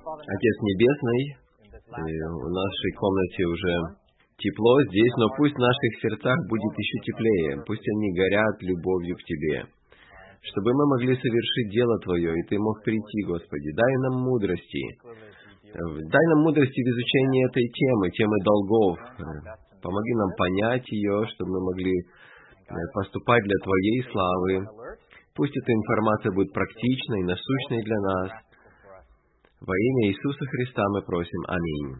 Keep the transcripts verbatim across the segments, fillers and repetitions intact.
Отец Небесный, в нашей комнате уже тепло здесь, но пусть в наших сердцах будет еще теплее, пусть они горят любовью к Тебе, чтобы мы могли совершить дело Твое, и Ты мог прийти, Господи. Дай нам мудрости, дай нам мудрости в изучении этой темы, темы долгов. Помоги нам понять ее, чтобы мы могли поступать для Твоей славы. Пусть эта информация будет практичной, насущной для нас. Во имя Иисуса Христа мы просим. Аминь.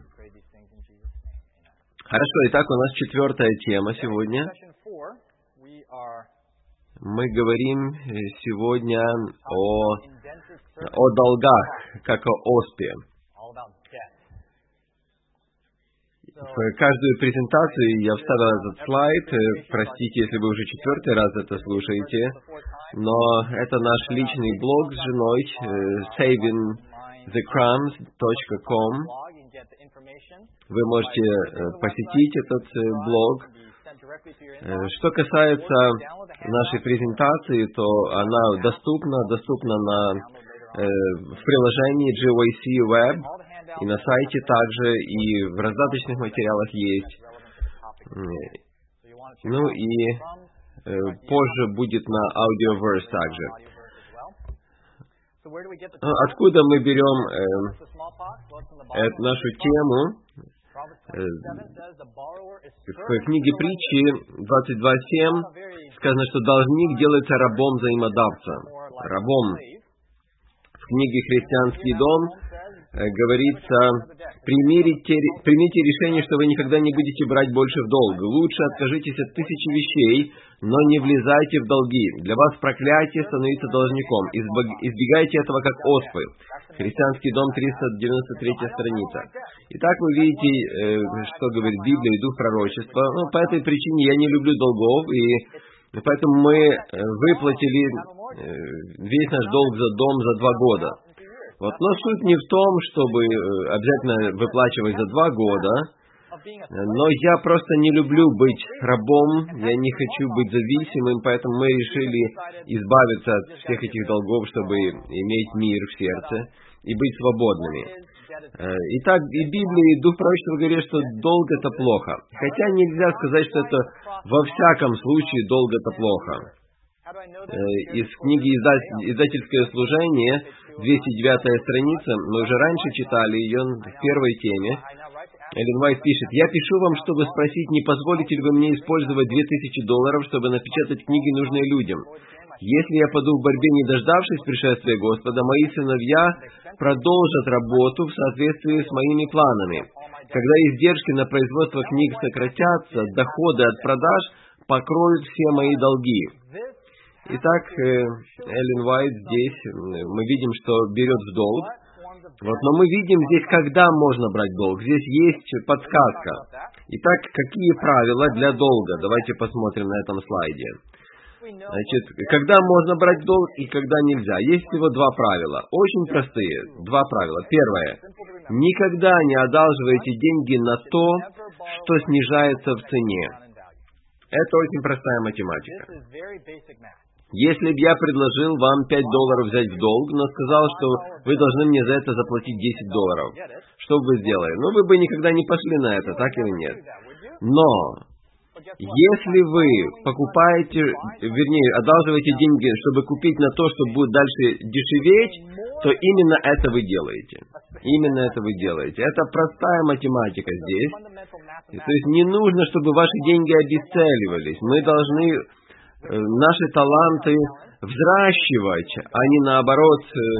Хорошо, итак, у нас четвертая тема сегодня. Мы говорим сегодня о, о долгах, как о оспе. В каждую презентацию я вставил этот слайд. Простите, если вы уже четвертый раз это слушаете, но это наш личный блог с женой saving the crumbs точка com. Вы можете посетить этот блог. Что касается нашей презентации, то она доступна, доступна на, в приложении джи уэй си Web, и на сайте также, и в раздаточных материалах есть. Ну и позже будет на Audioverse также. Откуда мы берем э, эту нашу тему? Э, в книге Притчи двадцать два семь сказано, что должник делается рабом взаимодавца. Рабом. В книге «Христианский дом» э, говорится: примите, примите решение, что вы никогда не будете брать больше в долг. Лучше откажитесь от тысячи вещей, но не влезайте в долги. Для вас проклятие становиться должником. Избегайте этого как оспы. Христианский дом, триста девяносто третья страница. Итак, вы видите, что говорит Библия и Дух пророчества. Ну, по этой причине я не люблю долгов, и поэтому мы выплатили весь наш долг за дом за два года. Вот. Но суть не в том, чтобы обязательно выплачивать за два года, но я просто не люблю быть рабом, я не хочу быть зависимым, поэтому мы решили избавиться от всех этих долгов, чтобы иметь мир в сердце и быть свободными. Итак, и Библия, и Дух пророчества говорят, что долг — это плохо. Хотя нельзя сказать, что это во всяком случае долг — это плохо. Из книги «Издательское служение», двести девятая страница, мы уже раньше читали ее в первой теме. Эллен Уайт пишет: «Я пишу вам, чтобы спросить, не позволите ли вы мне использовать две тысячи долларов, чтобы напечатать книги, нужные людям. Если я паду в борьбе, не дождавшись пришествия Господа, мои сыновья продолжат работу в соответствии с моими планами. Когда издержки на производство книг сократятся, доходы от продаж покроют все мои долги». Итак, Эллен Уайт здесь, мы видим, что берет в долг. Вот, но мы видим здесь, когда можно брать долг. Здесь есть подсказка. Итак, какие правила для долга? Давайте посмотрим на этом слайде. Значит, когда можно брать долг и когда нельзя. Есть всего два правила. Очень простые. Два правила. Первое. Никогда не одалживайте деньги на то, что снижается в цене. Это очень простая математика. Если бы я предложил вам пять долларов взять в долг, но сказал, что вы должны мне за это заплатить десять долларов, что бы вы сделали? Ну, вы бы никогда не пошли на это, так или нет? Но если вы покупаете, вернее, одалживаете деньги, чтобы купить на то, что будет дальше дешеветь, то именно это вы делаете. Именно это вы делаете. Это простая математика здесь. То есть не нужно, чтобы ваши деньги обесценивались. Мы должны наши таланты взращивать, а не наоборот,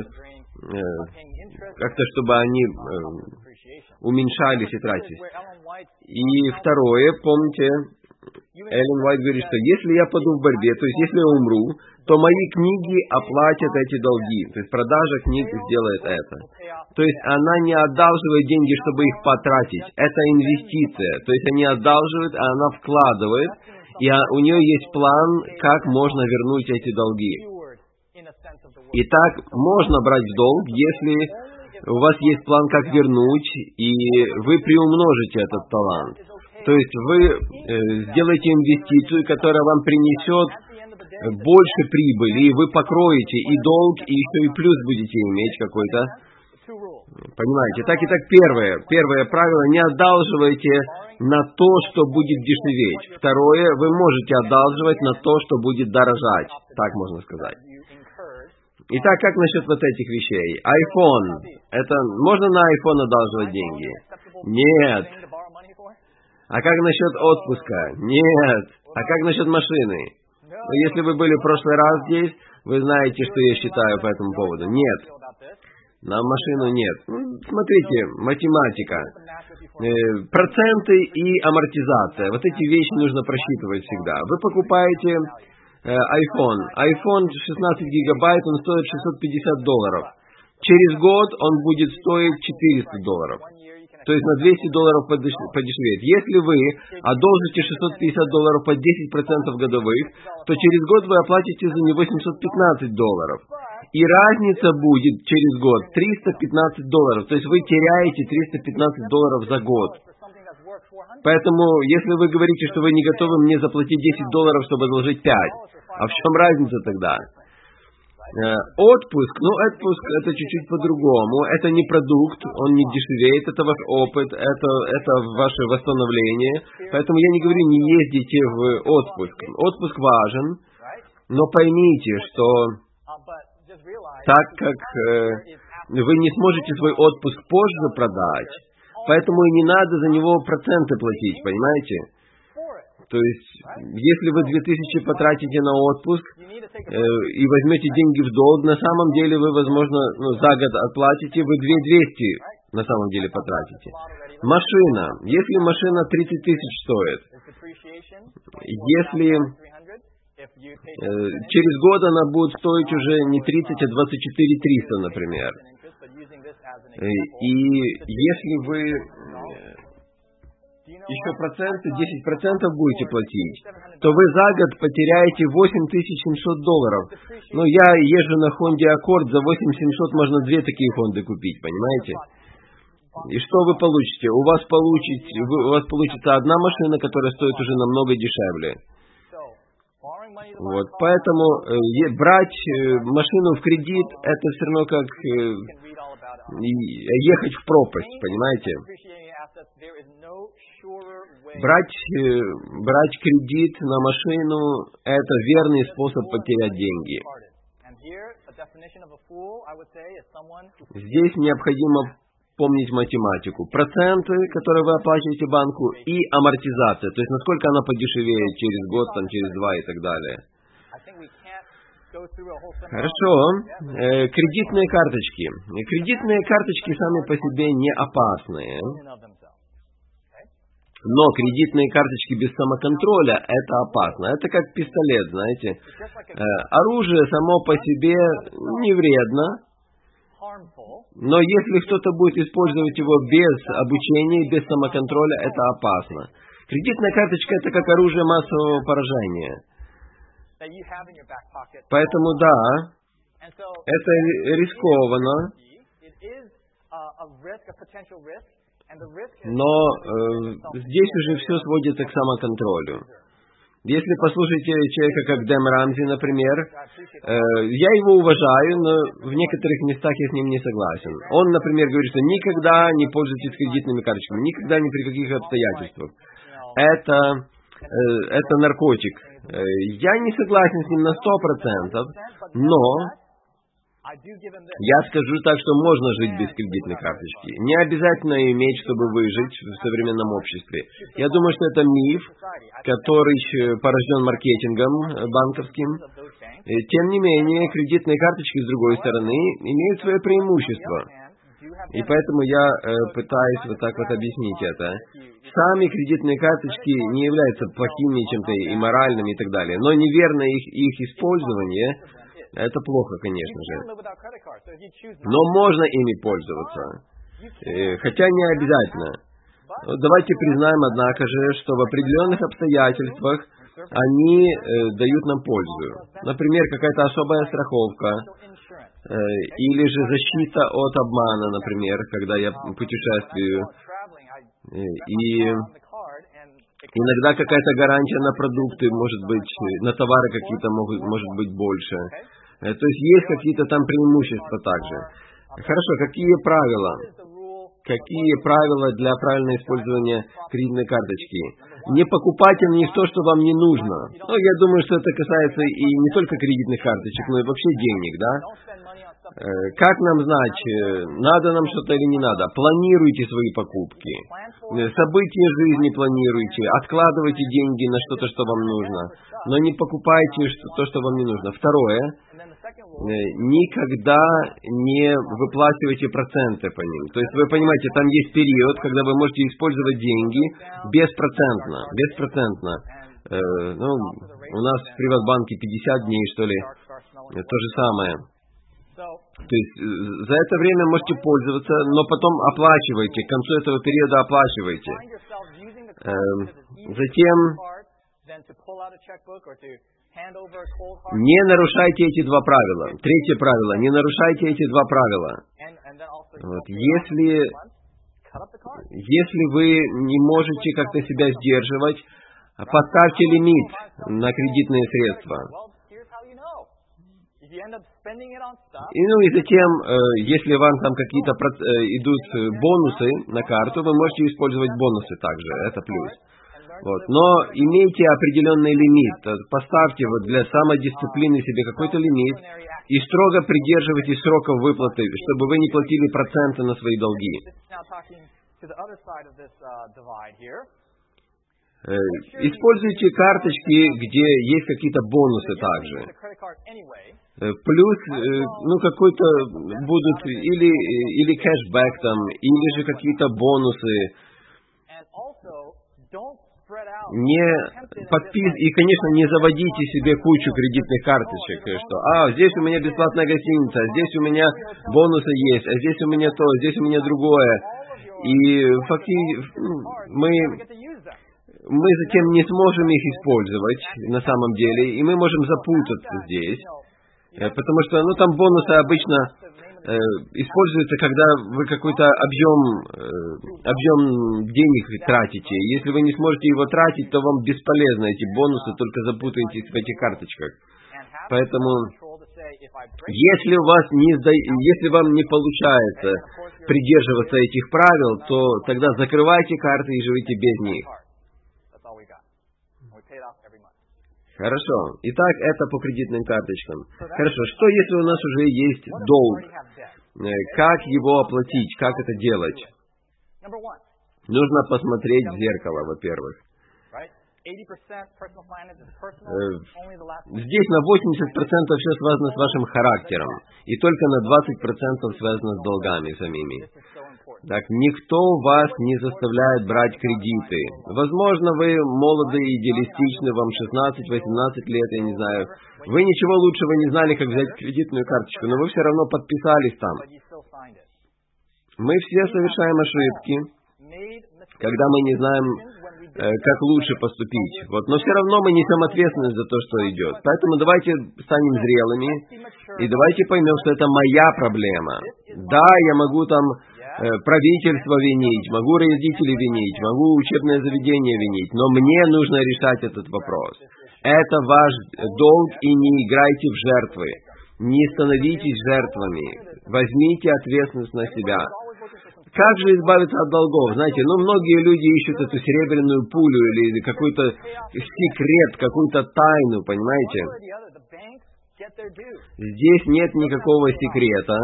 как-то чтобы они уменьшались и тратились. И второе, помните, Эллен Уайт говорит, что если я паду в борьбе, то есть если я умру, то мои книги оплатят эти долги. То есть продажа книг сделает это. То есть она не одалживает деньги, чтобы их потратить. Это инвестиция. То есть они одалживают, а она вкладывает, и у нее есть план, как можно вернуть эти долги. Итак, можно брать в долг, если у вас есть план, как вернуть, и вы приумножите этот талант. То есть вы э, сделаете инвестицию, которая вам принесет больше прибыли, и вы покроете и долг, и еще и плюс будете иметь какой-то. Понимаете? Так и так первое. Первое правило: не одалживайте на то, что будет дешеветь. Второе: вы можете одалживать на то, что будет дорожать. Так можно сказать. Итак, как насчет вот этих вещей? iPhone. Это можно на iPhone одалживать деньги? Нет. А как насчет отпуска? Нет. А как насчет машины? Если вы были в прошлый раз здесь, вы знаете, что я считаю по этому поводу. Нет. На машину нет. Смотрите, математика. Э, проценты и амортизация. Вот эти вещи нужно просчитывать всегда. Вы покупаете э, iPhone. iPhone шестнадцать гигабайт, он стоит шестьсот пятьдесят долларов. Через год он будет стоить четыреста долларов. То есть на двести долларов подешевеет. Если вы одолжите шестьсот пятьдесят долларов по десять процентов годовых, то через год вы оплатите за него семьсот пятнадцать долларов. И разница будет через год триста пятнадцать долларов. То есть вы теряете триста пятнадцать долларов за год. Поэтому, если вы говорите, что вы не готовы мне заплатить десять долларов, чтобы одолжить пять, а в чем разница тогда? Э, отпуск, ну, отпуск это чуть-чуть по-другому. Это не продукт, он не дешевеет, это ваш опыт, это, это ваше восстановление. Поэтому я не говорю, не ездите в отпуск. Отпуск важен, но поймите, что так как э, вы не сможете свой отпуск позже продать, поэтому и не надо за него проценты платить, понимаете? То есть, если вы две тысячи потратите на отпуск э, и возьмете деньги в долг, на самом деле вы, возможно, ну, за год отплатите, вы две тысячи двести на самом деле потратите. Машина. Если машина тридцать тысяч стоит, если э, через год она будет стоить уже не тридцать, а двадцать четыре тысячи триста, например. И если вы еще проценты, десять процентов будете платить, то вы за год потеряете восемь тысяч семьсот долларов. Ну, я езжу на Honda Accord, за восемь тысяч семьсот можно две такие Honda купить, понимаете? И что вы получите? У вас, получите, у вас получится одна машина, которая стоит уже намного дешевле. Вот, поэтому э, брать э, машину в кредит, это все равно как э, ехать в пропасть, понимаете? Брать, э, брать кредит на машину – это верный способ потерять деньги. Здесь необходимо помнить математику. Проценты, которые вы оплачиваете банку, и амортизация, то есть насколько она подешевеет через год, там, через два и так далее. Хорошо. Э, кредитные карточки. Кредитные карточки сами по себе не опасные. Но кредитные карточки без самоконтроля – это опасно. Это как пистолет, знаете. Э, оружие само по себе не вредно. Но если кто-то будет использовать его без обучения, без самоконтроля, это опасно. Кредитная карточка – это как оружие массового поражения. Поэтому да, это рискованно, но э, здесь уже все сводится к самоконтролю. Если послушаете человека, как Дэм Рамзи, например, э, я его уважаю, но в некоторых местах я с ним не согласен. Он, например, говорит, что никогда не пользуйтесь кредитными карточками, никогда ни при каких обстоятельствах. Это, э, это наркотик. Э, я не согласен с ним на сто процентов, но я скажу так, что можно жить без кредитной карточки. Не обязательно иметь, чтобы выжить в современном обществе. Я думаю, что это миф, который порожден маркетингом банковским. Тем не менее, кредитные карточки, с другой стороны, имеют свое преимущество. И поэтому я э, пытаюсь вот так вот объяснить это. Сами кредитные карточки не являются плохими чем-то и моральными и так далее. Но неверное их, их использование – это плохо, конечно же. Но можно ими пользоваться. Э, хотя не обязательно. Давайте признаем, однако же, что в определенных обстоятельствах они э, дают нам пользу. Например, какая-то особая страховка, э, или же защита от обмана, например, когда я путешествую. Э, и иногда какая-то гарантия на продукты, может быть, на товары какие-то могут, может быть больше. Э, то есть есть какие-то там преимущества также. Хорошо, какие правила? Какие правила для правильного использования кредитной карточки? Не покупайте на них то, что вам не нужно. Ну, я думаю, что это касается и не только кредитных карточек, но и вообще денег, да? Как нам знать, надо нам что-то или не надо? Планируйте свои покупки. События жизни планируйте. Откладывайте деньги на что-то, что вам нужно. Но не покупайте то, что вам не нужно. Второе. Никогда не выплачивайте проценты по ним. То есть вы понимаете, там есть период, когда вы можете использовать деньги беспроцентно. Беспроцентно. Э, ну, у нас в Приватбанке пятьдесят дней, что ли. То же самое. То есть за это время можете пользоваться, но потом оплачивайте. К концу этого периода оплачивайте. Э, затем не нарушайте эти два правила. Третье правило. Не нарушайте эти два правила. Вот. Если, если вы не можете как-то себя сдерживать, поставьте лимит на кредитные средства. И, ну и затем, э, если вам там какие-то э, идут бонусы на карту, вы можете использовать бонусы также. Это плюс. Вот. Но имейте определенный лимит. Поставьте вот для самодисциплины себе какой-то лимит и строго придерживайтесь сроков выплаты, чтобы вы не платили проценты на свои долги. Э, используйте карточки, где есть какие-то бонусы также. Э, плюс, э, ну, какой-то будут или, или кэшбэк там, или же какие-то бонусы. Не подпис... И, конечно, не заводите себе кучу кредитных карточек, что «А, здесь у меня бесплатная гостиница, а здесь у меня бонусы есть, а здесь у меня то, здесь у меня другое». И фактически мы, мы затем не сможем их использовать на самом деле, и мы можем запутаться здесь, потому что, ну, там бонусы обычно э, используются, когда вы какой-то объем, э, объем денег тратите. Если вы не сможете его тратить, то вам бесполезно эти бонусы, только запутаетесь в этих карточках. Поэтому, если у вас не сда... если вам не получается придерживаться этих правил, то тогда закрывайте карты и живите без них. Хорошо. Итак, это по кредитным карточкам. Хорошо. Что, если у нас уже есть долг? Как его оплатить? Как это делать? Нужно посмотреть в зеркало, во-первых. Здесь на восемьдесят процентов все связано с вашим характером, и только на двадцать процентов связано с долгами самими. Так, никто вас не заставляет брать кредиты. Возможно, вы молоды и идеалистичны, вам шестнадцать-восемнадцать лет, я не знаю. Вы ничего лучшего не знали, как взять кредитную карточку, но вы все равно подписались там. Мы все совершаем ошибки, когда мы не знаем, как лучше поступить. Вот. Но все равно мы несем ответственность за то, что идет. Поэтому давайте станем зрелыми и давайте поймем, что это моя проблема. Да, я могу там э, правительство винить, могу родителей винить, могу учебное заведение винить, но мне нужно решать этот вопрос. Это ваш долг, и не играйте в жертвы. Не становитесь жертвами. Возьмите ответственность на себя. Как же избавиться от долгов? Знаете, ну, многие люди ищут эту серебряную пулю или какой-то секрет, какую-то тайну, понимаете? Здесь нет никакого секрета.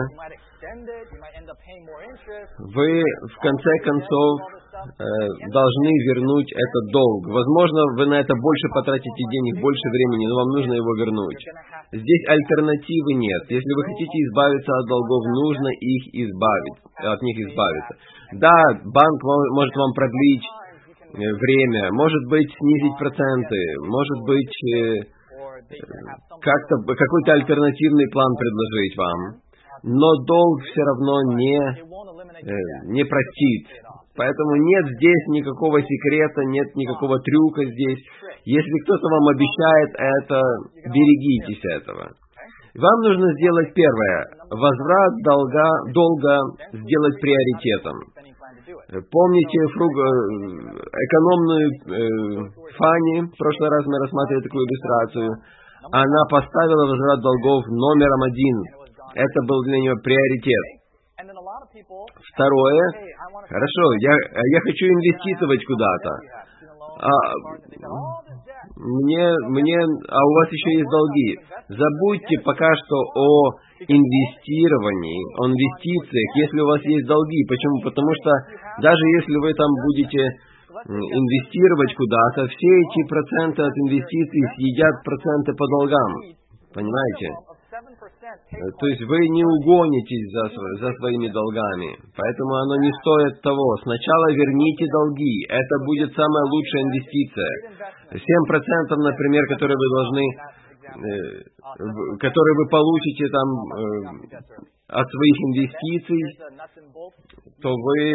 Вы, в конце концов, э, должны вернуть этот долг. Возможно, вы на это больше потратите денег, больше времени, но вам нужно его вернуть. Здесь альтернативы нет. Если вы хотите избавиться от долгов, нужно их избавить, от них избавиться. Да, банк может вам продлить время, может быть, снизить проценты, может быть, как-то какой-то альтернативный план предложить вам. Но долг все равно не, не простит. Поэтому нет здесь никакого секрета, нет никакого трюка здесь. Если кто-то вам обещает это, берегитесь этого. Вам нужно сделать первое. Возврат долга, долга сделать приоритетом. Помните фруг, экономную э, Фанни, в прошлый раз мы рассматривали такую иллюстрацию. Она поставила возврат долгов номером один. Это был для нее приоритет. Второе. Хорошо, я, я хочу инвестировать куда-то. А, мне, мне, а у вас еще есть долги. Забудьте пока что о инвестировании, о инвестициях, если у вас есть долги. Почему? Потому что даже если вы там будете инвестировать куда-то, все эти проценты от инвестиций съедят проценты по долгам. Понимаете? То есть вы не угонитесь за, за своими долгами. Поэтому оно не стоит того. Сначала верните долги. Это будет самая лучшая инвестиция. семь процентов, например, которые вы должны, э, которые вы получите там э, от своих инвестиций, то вы,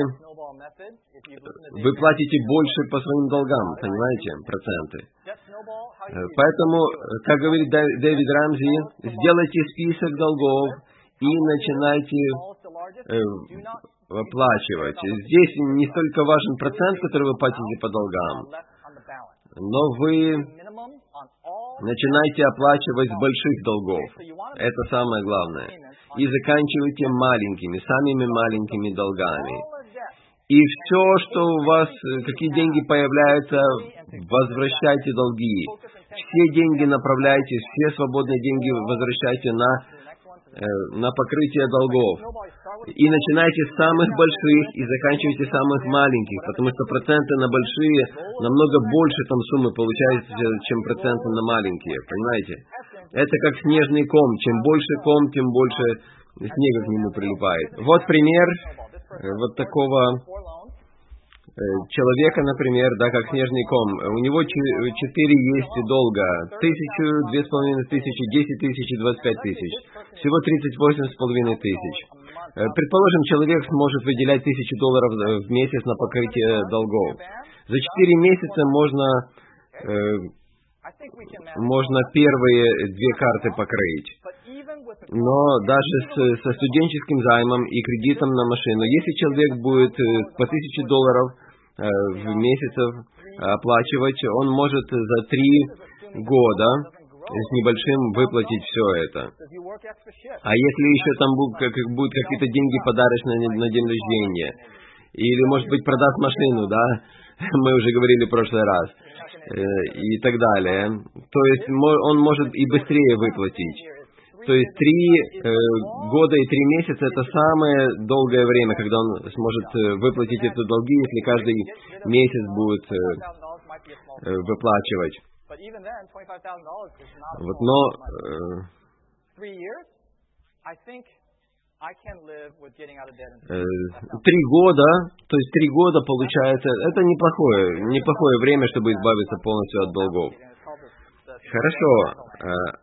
вы платите больше по своим долгам, понимаете, проценты. Поэтому, как говорит Дэвид Рамзи, сделайте список долгов и начинайте э, оплачивать. Здесь не столько важен процент, который вы платите по долгам, но вы начинайте оплачивать с больших долгов. Это самое главное. И заканчивайте маленькими, самыми маленькими долгами. И все, что у вас, какие деньги появляются, возвращайте долги. Все деньги направляйте, все свободные деньги возвращайте на, э, на покрытие долгов. И начинайте с самых больших и заканчивайте с самых маленьких, потому что проценты на большие намного больше там суммы получаются, чем проценты на маленькие, понимаете? Это как снежный ком. Чем больше ком, тем больше снега к нему прилипает. Вот пример вот такого человека, например, да, как снежный ком. У него четыре есть долга. Тысячу, две с половиной тысячи, десять тысяч и двадцать пять тысяч. Всего тридцать восемь с половиной тысяч. Предположим, человек сможет выделять тысячу долларов в месяц на покрытие долгов. За четыре месяца можно, э, можно первые две карты покрыть. Но даже с, со студенческим займом и кредитом на машину, если человек будет по тысяче долларов э, в месяц оплачивать, он может за три года с небольшим выплатить все это. А если еще там будут, как, будут какие-то деньги подарочные на, на день рождения, или, может быть, продаст машину, да, мы уже говорили в прошлый раз, э, и так далее, то есть он может и быстрее выплатить. То есть три э, года и три месяца — это самое долгое время, когда он сможет э, выплатить эти долги, если каждый месяц будет э, э, выплачивать. Вот, но э, э, три года, то есть три года получается, это неплохое, неплохое время, чтобы избавиться полностью от долгов. Хорошо. Э,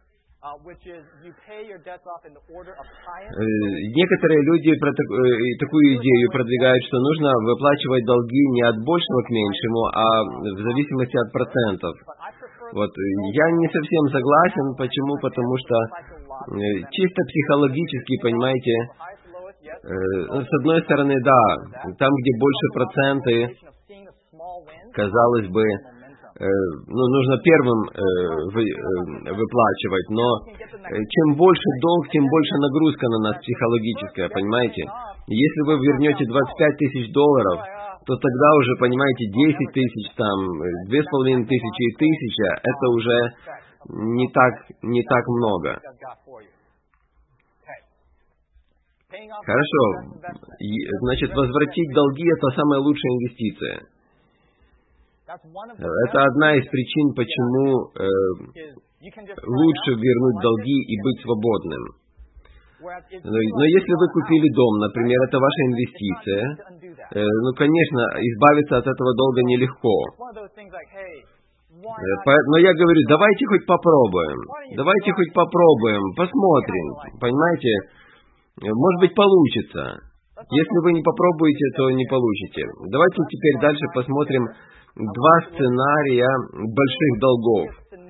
Некоторые люди про так, такую идею продвигают, что нужно выплачивать долги не от большего к меньшему, а в зависимости от процентов. Вот. Я не совсем согласен. Почему? Потому что чисто психологически, понимаете, с одной стороны, да, там, где больше проценты, казалось бы, ну, нужно первым э, вы, э, выплачивать, но чем больше долг, тем больше нагрузка на нас психологическая, понимаете? Если вы вернете двадцать пять тысяч долларов, то тогда уже, понимаете, десять тысяч, там, две с половиной тысячи и тысяча, это уже не так, не так много. Хорошо, значит, возвратить долги — это самая лучшая инвестиция. Это одна из причин, почему э, лучше вернуть долги и быть свободным. Но, но если вы купили дом, например, это ваша инвестиция, э, ну, конечно, избавиться от этого долга нелегко. Э, но я говорю, давайте хоть попробуем, давайте хоть попробуем, посмотрим, понимаете, может быть, получится. Если вы не попробуете, то не получите. Давайте теперь дальше посмотрим два сценария больших долгов.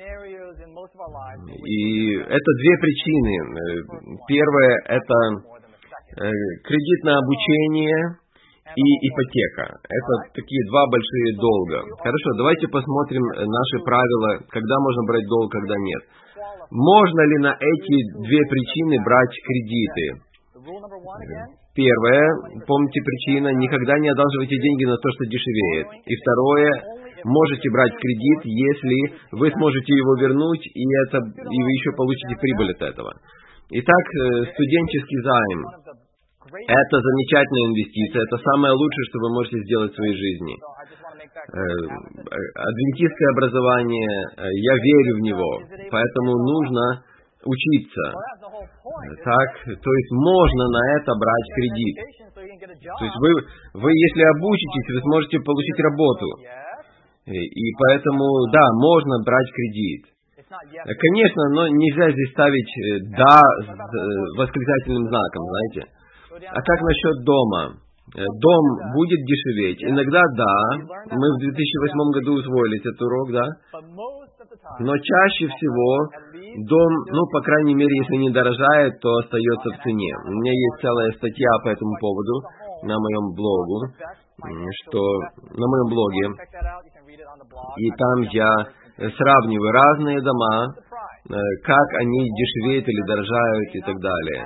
И это две причины. Первое — это кредитное обучение и ипотека. Это такие два большие долга. Хорошо, давайте посмотрим наши правила, когда можно брать долг, когда нет. Можно ли на эти две причины брать кредиты? Первое, помните причина, никогда не одалживайте деньги на то, что дешевеет. И второе, можете брать кредит, если вы сможете его вернуть, и, это, и вы еще получите прибыль от этого. Итак, студенческий займ. Это замечательная инвестиция, это самое лучшее, что вы можете сделать в своей жизни. Адвентистское образование, я верю в него, поэтому нужно учиться. Так, то есть можно на это брать кредит. То есть вы, вы если обучитесь, вы сможете получить работу. И поэтому, да, можно брать кредит. Конечно, но нельзя здесь ставить «да» с восклицательным знаком, знаете. А как насчет дома? Дом будет дешеветь. Иногда да, мы в две тысячи восьмом году усвоили этот урок, да. Но чаще всего дом, ну, по крайней мере, если не дорожает, то остается в цене. У меня есть целая статья по этому поводу на моем блогу, что на моем блоге. И там я сравниваю разные дома, как они дешевеют или дорожают и так далее.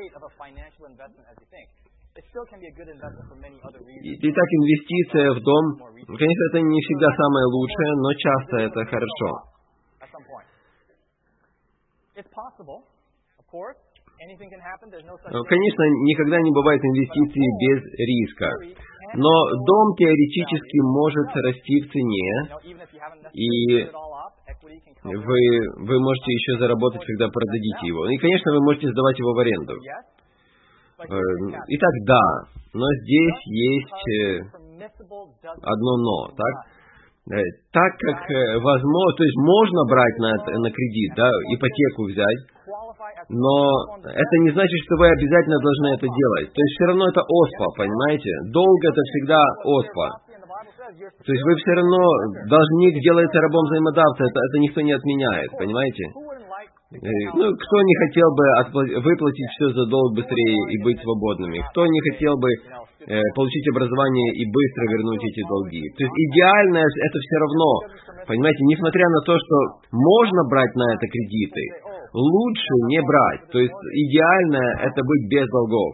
Итак, инвестиция в дом, конечно, это не всегда самое лучшее, но часто это хорошо. Конечно, никогда не бывает инвестиций без риска, но дом теоретически может расти в цене, и вы, вы можете еще заработать, когда продадите его. И, конечно, вы можете сдавать его в аренду. Итак, да, но здесь есть одно но, так? Так как возможно, то есть можно брать на, на кредит, да, ипотеку взять, но это не значит, что вы обязательно должны это делать. То есть все равно это оспа, понимаете? Долг это всегда оспа. То есть вы все равно, должник делается рабом взаимодавца, это, это никто не отменяет, понимаете? Ну, кто не хотел бы отплатить, выплатить все за долг быстрее и быть свободными? Кто не хотел бы э, получить образование и быстро вернуть эти долги? То есть идеальное это все равно, понимаете, несмотря на то, что можно брать на это кредиты, лучше не брать. То есть идеальное это быть без долгов.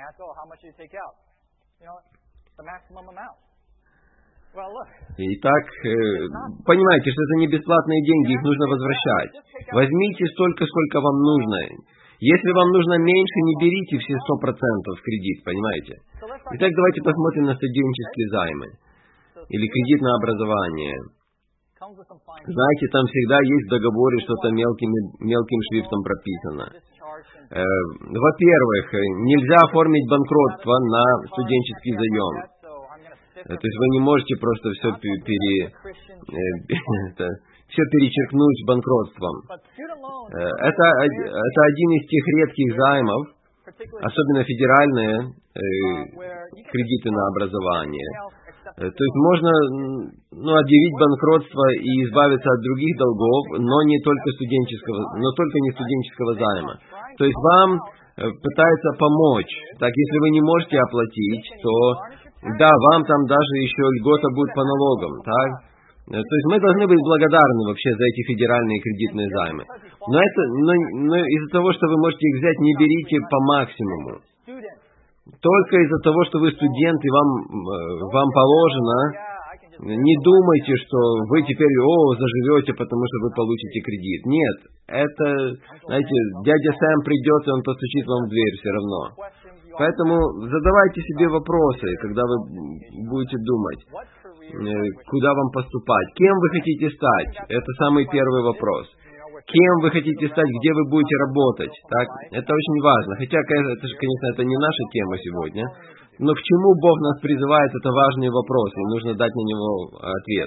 Итак, понимаете, что это не бесплатные деньги, их нужно возвращать. Возьмите столько, сколько вам нужно. Если вам нужно меньше, не берите все сто процентов в кредит, понимаете? Итак, давайте посмотрим на студенческие займы. Или кредит на образование. Знаете, там всегда есть в договоре что-то мелким, мелким шрифтом прописано. Э, во-первых, нельзя оформить банкротство на студенческий заем. То есть вы не можете просто все, пере, это, все перечеркнуть банкротством. Это, это один из тех редких займов, особенно федеральные э, кредиты на образование. То есть можно ну, объявить банкротство и избавиться от других долгов, но не только студенческого, но только не студенческого займа. То есть вам пытаются помочь. Так, если вы не можете оплатить, то да, вам там даже еще льгота будет по налогам, так? То есть мы должны быть благодарны вообще за эти федеральные кредитные займы. Но это, но, но из-за того, что вы можете их взять, не берите по максимуму. Только из-за того, что вы студент и вам, вам положено, не думайте, что вы теперь, о, заживете, потому что вы получите кредит. Нет, это, знаете, дядя Сэм придет, и он постучит вам в дверь все равно. Поэтому задавайте себе вопросы, когда вы будете думать, куда вам поступать, кем вы хотите стать. Это самый первый вопрос. Кем вы хотите стать, где вы будете работать. Так? Это очень важно. Хотя, это же, конечно, это не наша тема сегодня. Но к чему Бог нас призывает, это важный вопрос, и нужно дать на него ответ.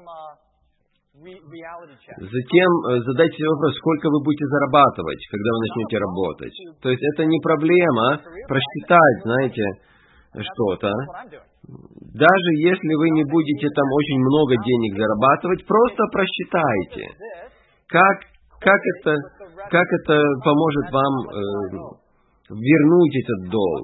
Затем задайте себе вопрос, сколько вы будете зарабатывать, когда вы начнете работать. То есть это не проблема просчитать, знаете, что-то. Даже если вы не будете там очень много денег зарабатывать, просто просчитайте, как, как, это, как это поможет вам э, вернуть этот долг.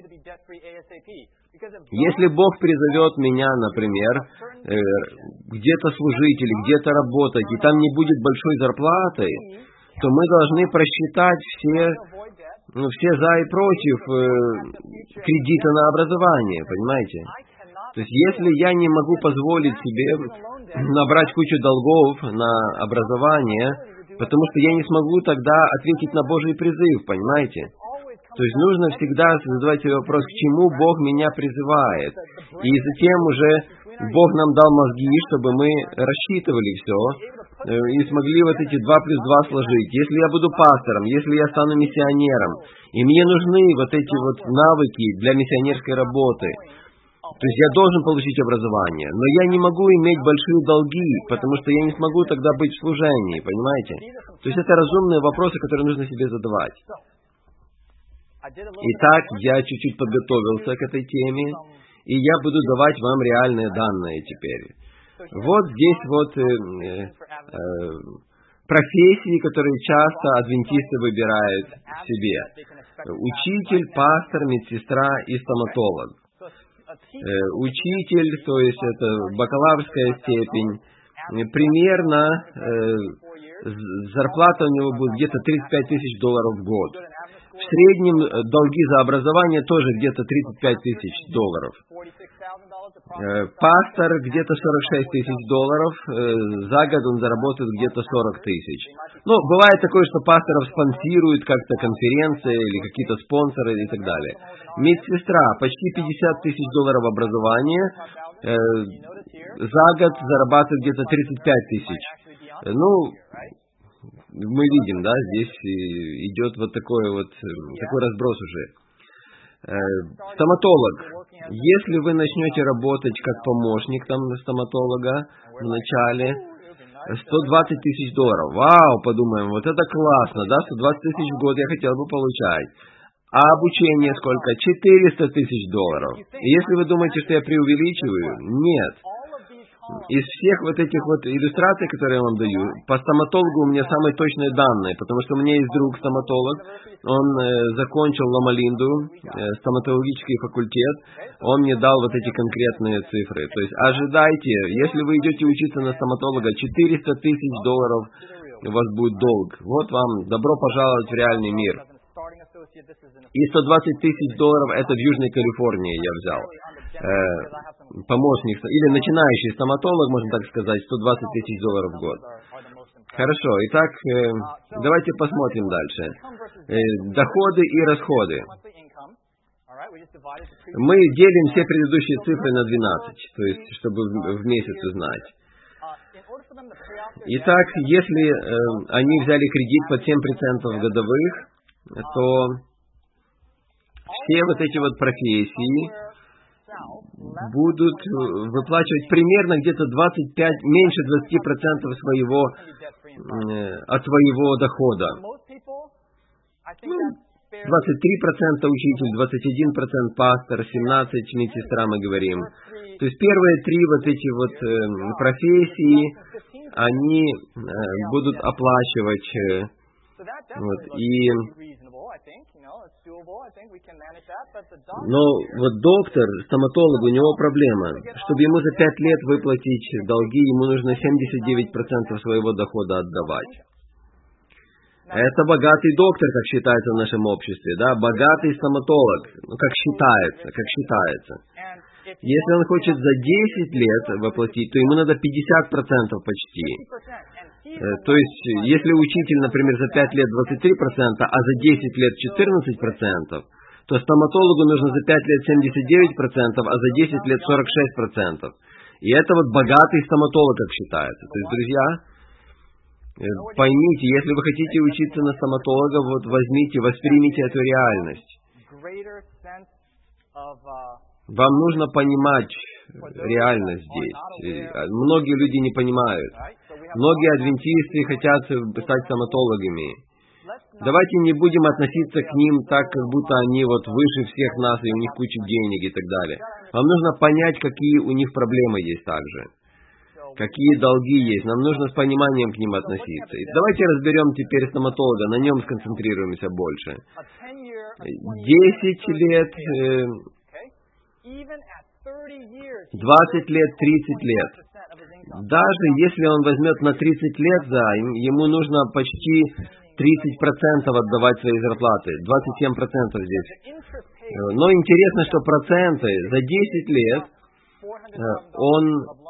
Если Бог призовет меня, например, э, где-то служить или где-то работать, и там не будет большой зарплаты, то мы должны просчитать все, ну, все за и против э, кредита на образование, понимаете? То есть, если я не могу позволить себе набрать кучу долгов на образование, потому что я не смогу тогда ответить на Божий призыв, понимаете? То есть, нужно всегда задавать себе вопрос, к чему Бог меня призывает. И затем уже Бог нам дал мозги, чтобы мы рассчитывали все и смогли вот эти два плюс два сложить. Если я буду пастором, если я стану миссионером, и мне нужны вот эти вот навыки для миссионерской работы, то есть я должен получить образование, но я не могу иметь большие долги, потому что я не смогу тогда быть в служении, понимаете? То есть это разумные вопросы, которые нужно себе задавать. Итак, я чуть-чуть подготовился к этой теме, и я буду давать вам реальные данные теперь. Вот здесь вот э, э, профессии, которые часто адвентисты выбирают себе. Учитель, пастор, медсестра и стоматолог. Учитель, то есть это бакалаврская степень, примерно э, зарплата у него будет где-то тридцать пять тысяч долларов в год. В среднем долги за образование тоже где-то тридцать пять тысяч долларов. Э, пастор где-то сорок шесть тысяч долларов, э, за год он заработает где-то сорок тысяч. Ну, бывает такое, что пасторов спонсируют как-то конференции или какие-то спонсоры и так далее. Медсестра, почти пятьдесят тысяч долларов образования, э, за год зарабатывает где-то тридцать пять тысяч. Э, ну, мы видим, да, здесь идет вот такой вот, такой разброс уже. Э, стоматолог. Если вы начнете работать как помощник там стоматолога в начале, сто двадцать тысяч долларов. Вау, подумаем, вот это классно, да, сто двадцать тысяч в год я хотел бы получать. А обучение сколько? четыреста тысяч долларов. И если вы думаете, что я преувеличиваю, нет. Из всех вот этих вот иллюстраций, которые я вам даю, по стоматологу у меня самые точные данные, потому что у меня есть друг стоматолог, он э, закончил Лома-Линду, э, стоматологический факультет, он мне дал вот эти конкретные цифры. То есть ожидайте, если вы идете учиться на стоматолога, четыреста тысяч долларов у вас будет долг. Вот вам добро пожаловать в реальный мир. И сто двадцать тысяч долларов это в Южной Калифорнии я взял. Э, помощник, или начинающий стоматолог, можно так сказать, сто двадцать тысяч долларов в год. Хорошо, итак, э, давайте посмотрим дальше. Э, доходы и расходы. Мы делим все предыдущие цифры на двенадцать, то есть, чтобы в, в месяц узнать. Итак, если э, они взяли кредит под семь процентов годовых, то все вот эти вот профессии будут выплачивать примерно где-то двадцать пять, меньше двадцати процентов своего, э, от своего дохода. Ну, двадцать три процента учитель, двадцать один процент пастор, семнадцать процентов медсестра, мы говорим. То есть первые три вот эти вот э, профессии, они э, будут оплачивать. Э, вот, и но вот доктор, стоматолог, у него проблема. Чтобы ему за пять лет выплатить долги, ему нужно семьдесят девять процентов своего дохода отдавать. Это богатый доктор, как считается в нашем обществе, да, богатый стоматолог, ну, как считается, как считается. Если он хочет за десять лет воплотить, то ему надо пятьдесят процентов почти. То есть, если учитель, например, за пять лет двадцать три процента, а за десять лет четырнадцать процентов, то стоматологу нужно за пять лет семьдесят девять процентов, а за десять лет сорок шесть процентов. И это вот богатый стоматолог, как считается. То есть, друзья, поймите, если вы хотите учиться на стоматолога, вот возьмите, воспримите эту реальность. Вам нужно понимать реальность здесь. Многие люди не понимают. Многие адвентисты хотят стать стоматологами. Давайте не будем относиться к ним так, как будто они вот выше всех нас, и у них куча денег и так далее. Вам нужно понять, какие у них проблемы есть также. Какие долги есть. Нам нужно с пониманием к ним относиться. И давайте разберем теперь стоматолога, на нем сконцентрируемся больше. Десять лет... Э, двадцать лет, тридцать лет. Даже если он возьмет на тридцать лет, да, ему нужно почти тридцать процентов отдавать своей зарплаты, двадцать семь процентов здесь. Но интересно, что проценты за десять лет он,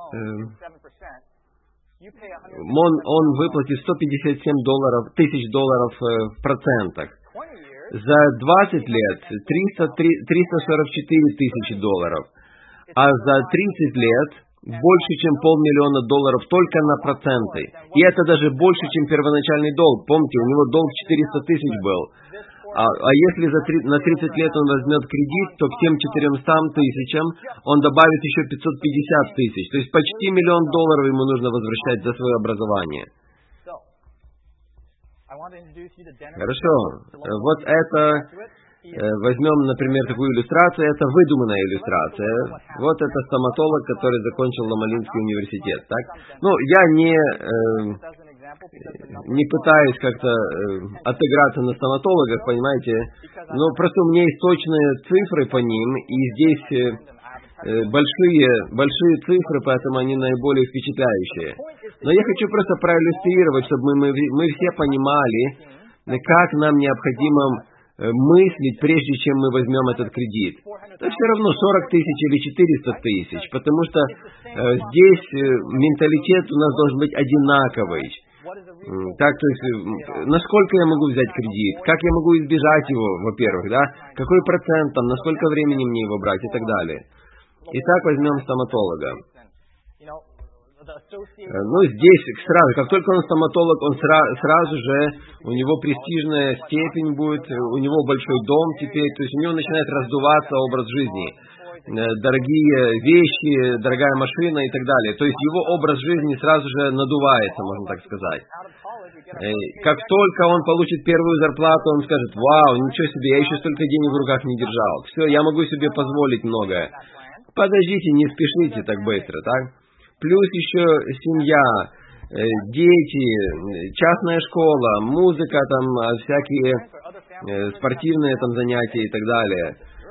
он, он выплатит сто пятьдесят семь долларов, тысяч долларов в процентах. За двадцать лет триста сорок четыре тысячи долларов, а за тридцать лет больше, чем полмиллиона долларов только на проценты. И это даже больше, чем первоначальный долг. Помните, у него долг четыреста тысяч был. А, а если за три, на тридцать лет он возьмет кредит, то к тем четырёмстам тысячам он добавит еще пятьсот пятьдесят тысяч. То есть почти миллион долларов ему нужно возвращать за свое образование. Хорошо. Вот это, возьмем, например, такую иллюстрацию. Это выдуманная иллюстрация. Вот это стоматолог, который закончил Ломалинский университет. Так? Ну, я не, э, не пытаюсь как-то э, отыграться на стоматологах, понимаете. Но просто у меня есть точные цифры по ним, и здесь э, большие, большие цифры, поэтому они наиболее впечатляющие. Но я хочу просто проиллюстрировать, чтобы мы, мы, мы все понимали, как нам необходимо мыслить, прежде чем мы возьмем этот кредит. Это все равно сорок тысяч или четыреста тысяч, потому что э, здесь э, менталитет у нас должен быть одинаковый. Так, то есть, насколько я могу взять кредит, как я могу избежать его, во-первых, да, какой процент там, насколько времени мне его брать и так далее. Итак, возьмем стоматолога. Ну, здесь сразу, как только он стоматолог, он сра- сразу же, у него престижная степень будет, у него большой дом теперь, то есть у него начинает раздуваться образ жизни. Дорогие вещи, дорогая машина и так далее. То есть его образ жизни сразу же надувается, можно так сказать. Как только он получит первую зарплату, он скажет: вау, ничего себе, я еще столько денег в руках не держал. Все, я могу себе позволить многое. Подождите, не спешите так быстро, так? Плюс еще семья, дети, частная школа, музыка, там, всякие спортивные там занятия и так далее.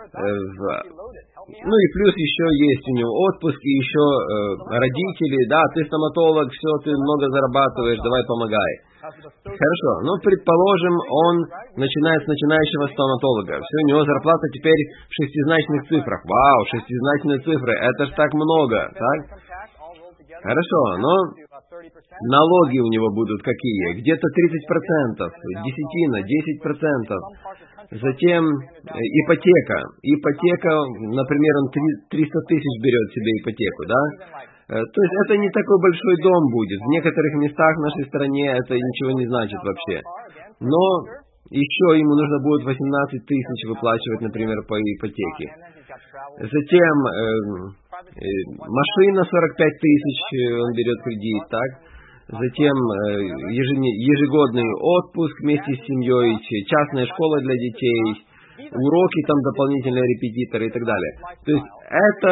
Ну и плюс еще есть у него отпуск, и еще родители, да, ты стоматолог, все, ты много зарабатываешь, давай помогай. Хорошо, ну предположим, он начинает с начинающего стоматолога. Все, у него зарплата теперь в шестизначных цифрах. Вау, шестизначные цифры, это ж так много, так? Хорошо, но налоги у него будут какие? Где-то тридцать процентов, десятина, десять процентов. Затем ипотека. Ипотека, например, он триста тысяч берет себе ипотеку, да? То есть это не такой большой дом будет. В некоторых местах в нашей стране это ничего не значит вообще. Но еще ему нужно будет восемнадцать тысяч выплачивать, например, по ипотеке. Затем э, э, машина сорок пять тысяч, он берет кредит, так? Затем э, ежегодный отпуск вместе с семьей, частная школа для детей, уроки, там дополнительные репетиторы и так далее. То есть это,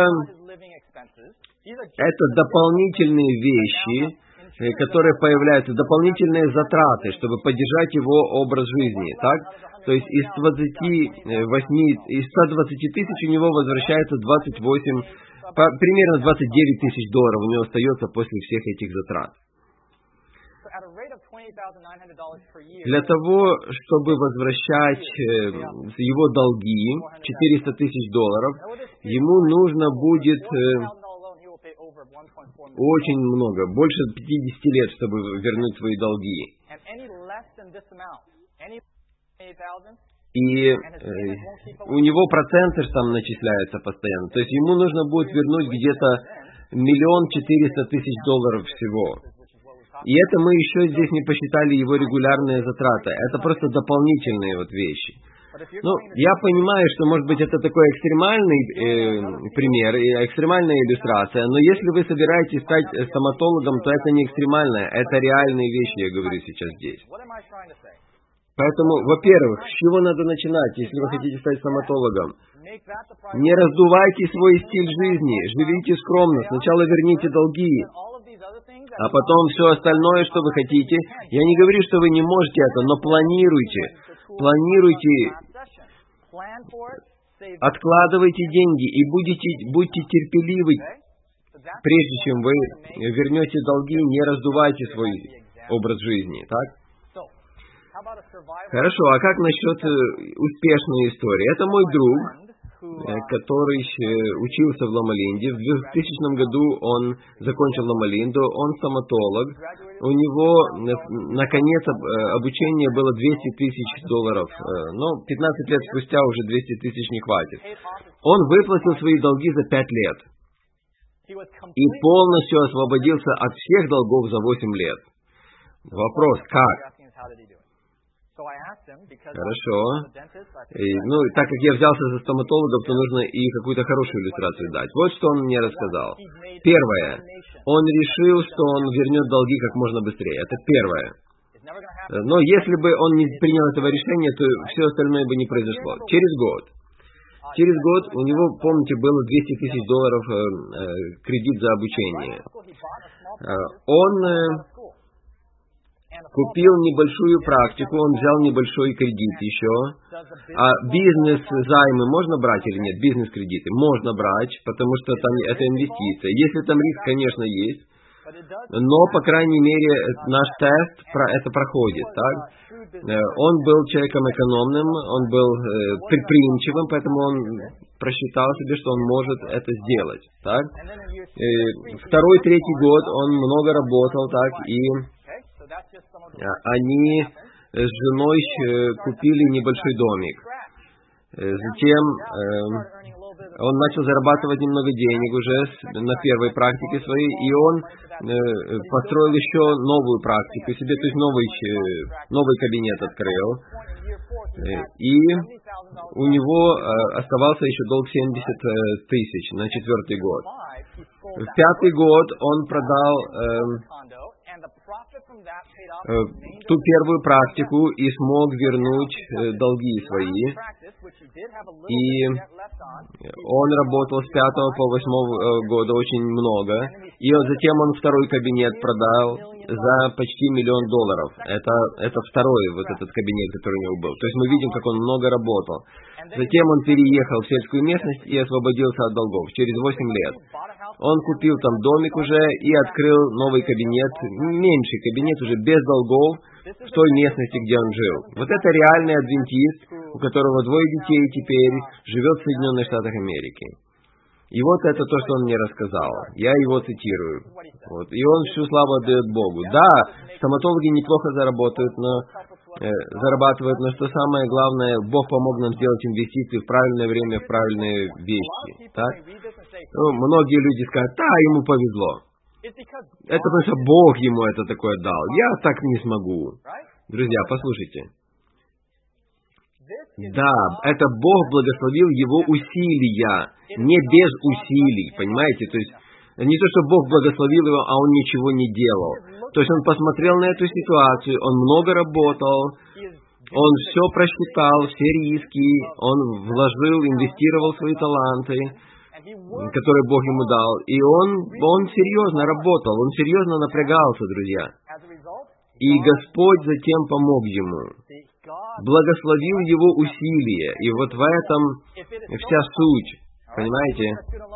это дополнительные вещи, которые появляются, дополнительные затраты, чтобы поддержать его образ жизни, так? То есть из двадцати восьми, из ста двадцати тысяч у него возвращается двадцать восемь, по, примерно двадцать девять тысяч долларов у него остается после всех этих затрат. Для того, чтобы возвращать его долги, четыреста тысяч долларов, ему нужно будет очень много, больше пятидесяти лет, чтобы вернуть свои долги. И э, у него проценты же там начисляются постоянно. То есть ему нужно будет вернуть где-то миллион четыреста тысяч долларов всего. И это мы еще здесь не посчитали его регулярные затраты. Это просто дополнительные вот вещи. Ну, я понимаю, что, может быть, это такой экстремальный э, пример, экстремальная иллюстрация, но если вы собираетесь стать стоматологом, то это не экстремальное, это реальные вещи, я говорю сейчас здесь. Поэтому, во-первых, с чего надо начинать, если вы хотите стать стоматологом? Не раздувайте свой стиль жизни, живите скромно, сначала верните долги, а потом все остальное, что вы хотите. Я не говорю, что вы не можете это, но планируйте, планируйте, откладывайте деньги и будете, будьте терпеливы, прежде чем вы вернете долги, не раздувайте свой образ жизни, так? Хорошо, а как насчет успешной истории? Это мой друг, который учился в Лома-Линде. В двухтысячном году он закончил Лома-Линду, он стоматолог. У него, наконец, обучение было двести тысяч долларов, но пятнадцать лет спустя уже двести тысяч не хватит. Он выплатил свои долги за пять лет и полностью освободился от всех долгов за восемь лет. Вопрос, как? Хорошо. И, ну, так как я взялся за стоматологов, то нужно и какую-то хорошую иллюстрацию дать. Вот что он мне рассказал. Первое. Он решил, что он вернет долги как можно быстрее. Это первое. Но если бы он не принял этого решения, то все остальное бы не произошло. Через год. Через год у него, помните, было двести тысяч долларов э, э, кредит за обучение. Э, он... Э, Купил небольшую практику, он взял небольшой кредит еще. А бизнес-займы можно брать или нет? Бизнес-кредиты можно брать, потому что там это инвестиция. Если там риск, конечно, есть. Но, по крайней мере, наш тест это проходит. Так? Он был человеком экономным, он был предприимчивым, поэтому он просчитал себе, что он может это сделать. Так? Второй, третий год он много работал, так, и они с женой купили небольшой домик. Затем э, он начал зарабатывать немного денег уже на первой практике своей, и он э, построил еще новую практику себе, то есть новый, новый кабинет открыл. И у него э, оставался еще долг семьдесят тысяч на четвертый год. В пятый год он продал э, ту первую практику и смог вернуть долги свои. И он работал с пятого по восьмого года очень много. И вот затем он второй кабинет продал за почти миллион долларов. Это, это второй вот этот кабинет, который у него был. То есть мы видим, как он много работал. Затем он переехал в сельскую местность и освободился от долгов через восемь лет. Он купил там домик уже и открыл новый кабинет, меньший кабинет уже без долгов в той местности, где он жил. Вот это реальный адвентист, у которого двое детей теперь живет в Соединенных Штатах Америки. И вот это то, что он мне рассказал. Я его цитирую. Вот. И он всю славу отдает Богу. Да, стоматологи неплохо заработают, но, э, зарабатывают, но что самое главное, Бог помог нам сделать инвестиции в правильное время, в правильные вещи. Так? Ну, многие люди скажут, да, ему повезло. Это потому что Бог ему это такое дал. Я так не смогу. Друзья, послушайте. Да, это Бог благословил его усилия, не без усилий, понимаете? То есть, не то, что Бог благословил его, а он ничего не делал. То есть, он посмотрел на эту ситуацию, он много работал, он все просчитал, все риски, он вложил, инвестировал свои таланты, которые Бог ему дал, и он, он серьезно работал, он серьезно напрягался, друзья. И Господь затем помог ему, благословил его усилия, и вот в этом вся суть, понимаете?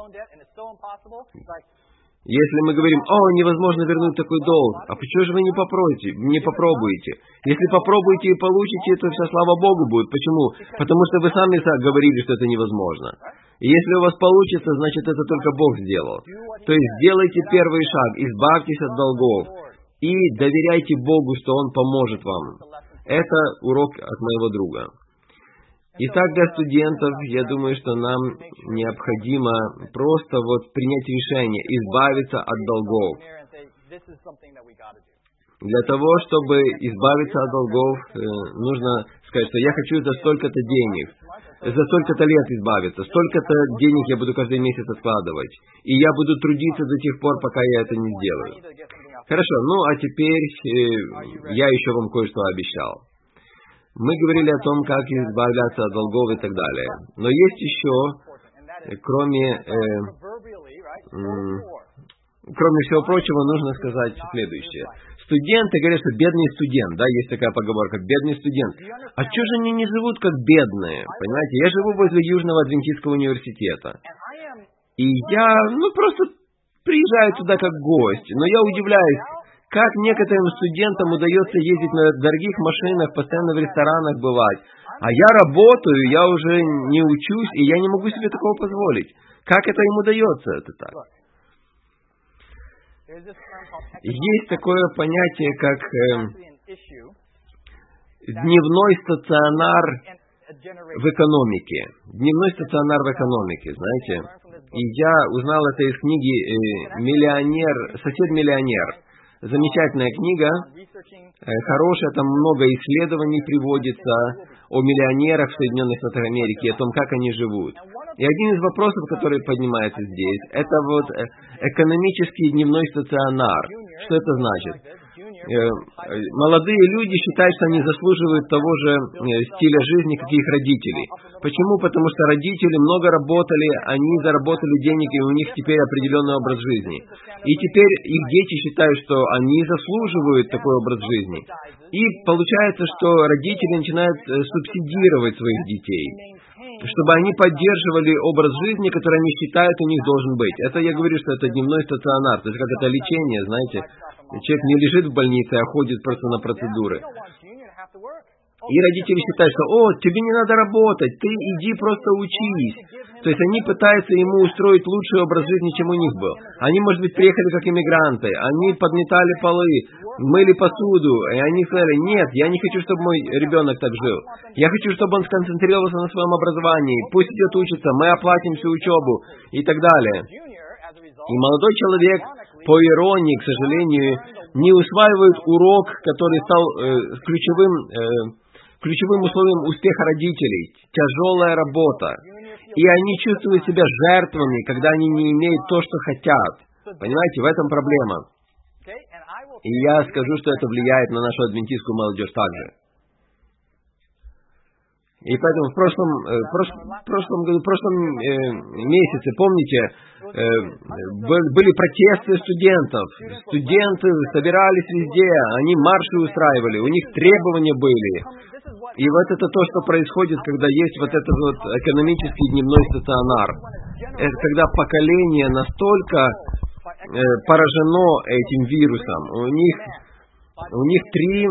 Если мы говорим, о, невозможно вернуть такой долг, а почему же вы не попробуете? Не попробуете? Если попробуете и получите, то вся слава Богу будет. Почему? Потому что вы сами говорили, что это невозможно. И если у вас получится, значит, это только Бог сделал. То есть сделайте первый шаг, избавьтесь от долгов и доверяйте Богу, что Он поможет вам. Это урок от моего друга. Итак, для студентов, я думаю, что нам необходимо просто вот принять решение, избавиться от долгов. Для того, чтобы избавиться от долгов, нужно сказать, что я хочу за столько-то денег, за столько-то лет избавиться, столько-то денег я буду каждый месяц откладывать, и я буду трудиться до тех пор, пока я это не сделаю. Хорошо, ну а теперь я еще вам кое-что обещал. Мы говорили о том, как избавляться от долгов и так далее. Но есть еще, кроме, э, м, кроме всего прочего, нужно сказать следующее. Студенты говорят, что бедный студент, да, есть такая поговорка, бедный студент. А что же они не живут как бедные? Понимаете, я живу возле Южного Адвентистского университета. И я, ну, просто приезжаю туда как гость. Но я удивляюсь, Как некоторым студентам удается ездить на дорогих машинах, постоянно в ресторанах бывать, а я работаю, я уже не учусь, и я не могу себе такого позволить. Как это им удается, это так? Есть такое понятие, как э, дневной стационар в экономике. Дневной стационар в экономике, знаете. И я узнал это из книги э, «Миллионер», «Сосед-миллионер». Замечательная книга, э, хорошая, там много исследований приводится о миллионерах в Соединенных Штатах Америки, о том, как они живут. И один из вопросов, который поднимается здесь, это вот э, экономический дневной стационар. Что это значит? Молодые люди считают, что они заслуживают того же стиля жизни, как и их родители. Почему? Потому что родители много работали, они заработали денег, и у них теперь определенный образ жизни. И теперь их дети считают, что они заслуживают такой образ жизни. И получается, что родители начинают субсидировать своих детей, чтобы они поддерживали образ жизни, который они считают у них должен быть. Это я говорю, что это дневной стационар, то есть как это лечение, знаете. Человек не лежит в больнице, а ходит просто на процедуры. И родители считают, что «О, тебе не надо работать, ты иди просто учись». То есть они пытаются ему устроить лучший образ жизни, чем у них был. Они, может быть, приехали как иммигранты, они подметали полы, мыли посуду, и они сказали: «Нет, я не хочу, чтобы мой ребенок так жил. Я хочу, чтобы он сконцентрировался на своем образовании, пусть идет учиться, мы оплатим всю учебу» и так далее. И молодой человек, по иронии, к сожалению, не усваивает урок, который стал э, ключевым, э, ключевым условием успеха родителей. Тяжелая работа. И они чувствуют себя жертвами, когда они не имеют то, что хотят. Понимаете, в этом проблема. И я скажу, что это влияет на нашу адвентистскую молодежь также. И поэтому в прошлом, э, прош, прошлом году, в прошлом э, месяце, помните, э, были протесты студентов. Студенты собирались везде, они марши устраивали, у них требования были. И вот это то, что происходит, когда есть вот этот вот экономический дневной стационар. Это когда поколение настолько э, поражено этим вирусом. У них, у них три...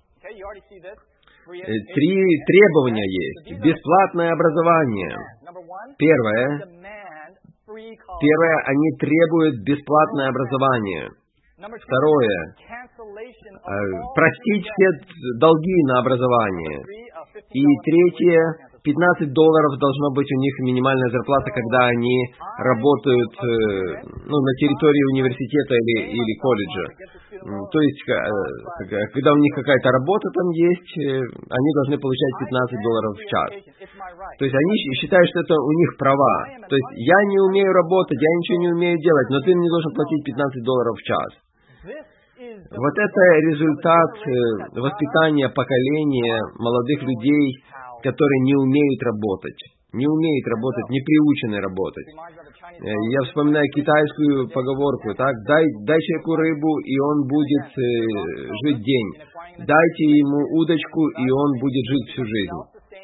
Три требования есть. Бесплатное образование. Первое. Первое, они требуют бесплатное образование. Второе. Простить все долги на образование. И третье. пятнадцать долларов должно быть у них минимальная зарплата, когда они работают ну, на территории университета или, или колледжа. То есть, когда у них какая-то работа там есть, они должны получать пятнадцать долларов в час. То есть, они считают, что это у них права. То есть, я не умею работать, я ничего не умею делать, но ты мне должен платить пятнадцать долларов в час. Вот это результат воспитания поколения молодых людей, которые не умеют работать. Не умеют работать, не приучены работать. Я вспоминаю китайскую поговорку, так, дай, дай человеку рыбу, и он будет э, жить день. Дайте ему удочку, и он будет жить всю жизнь.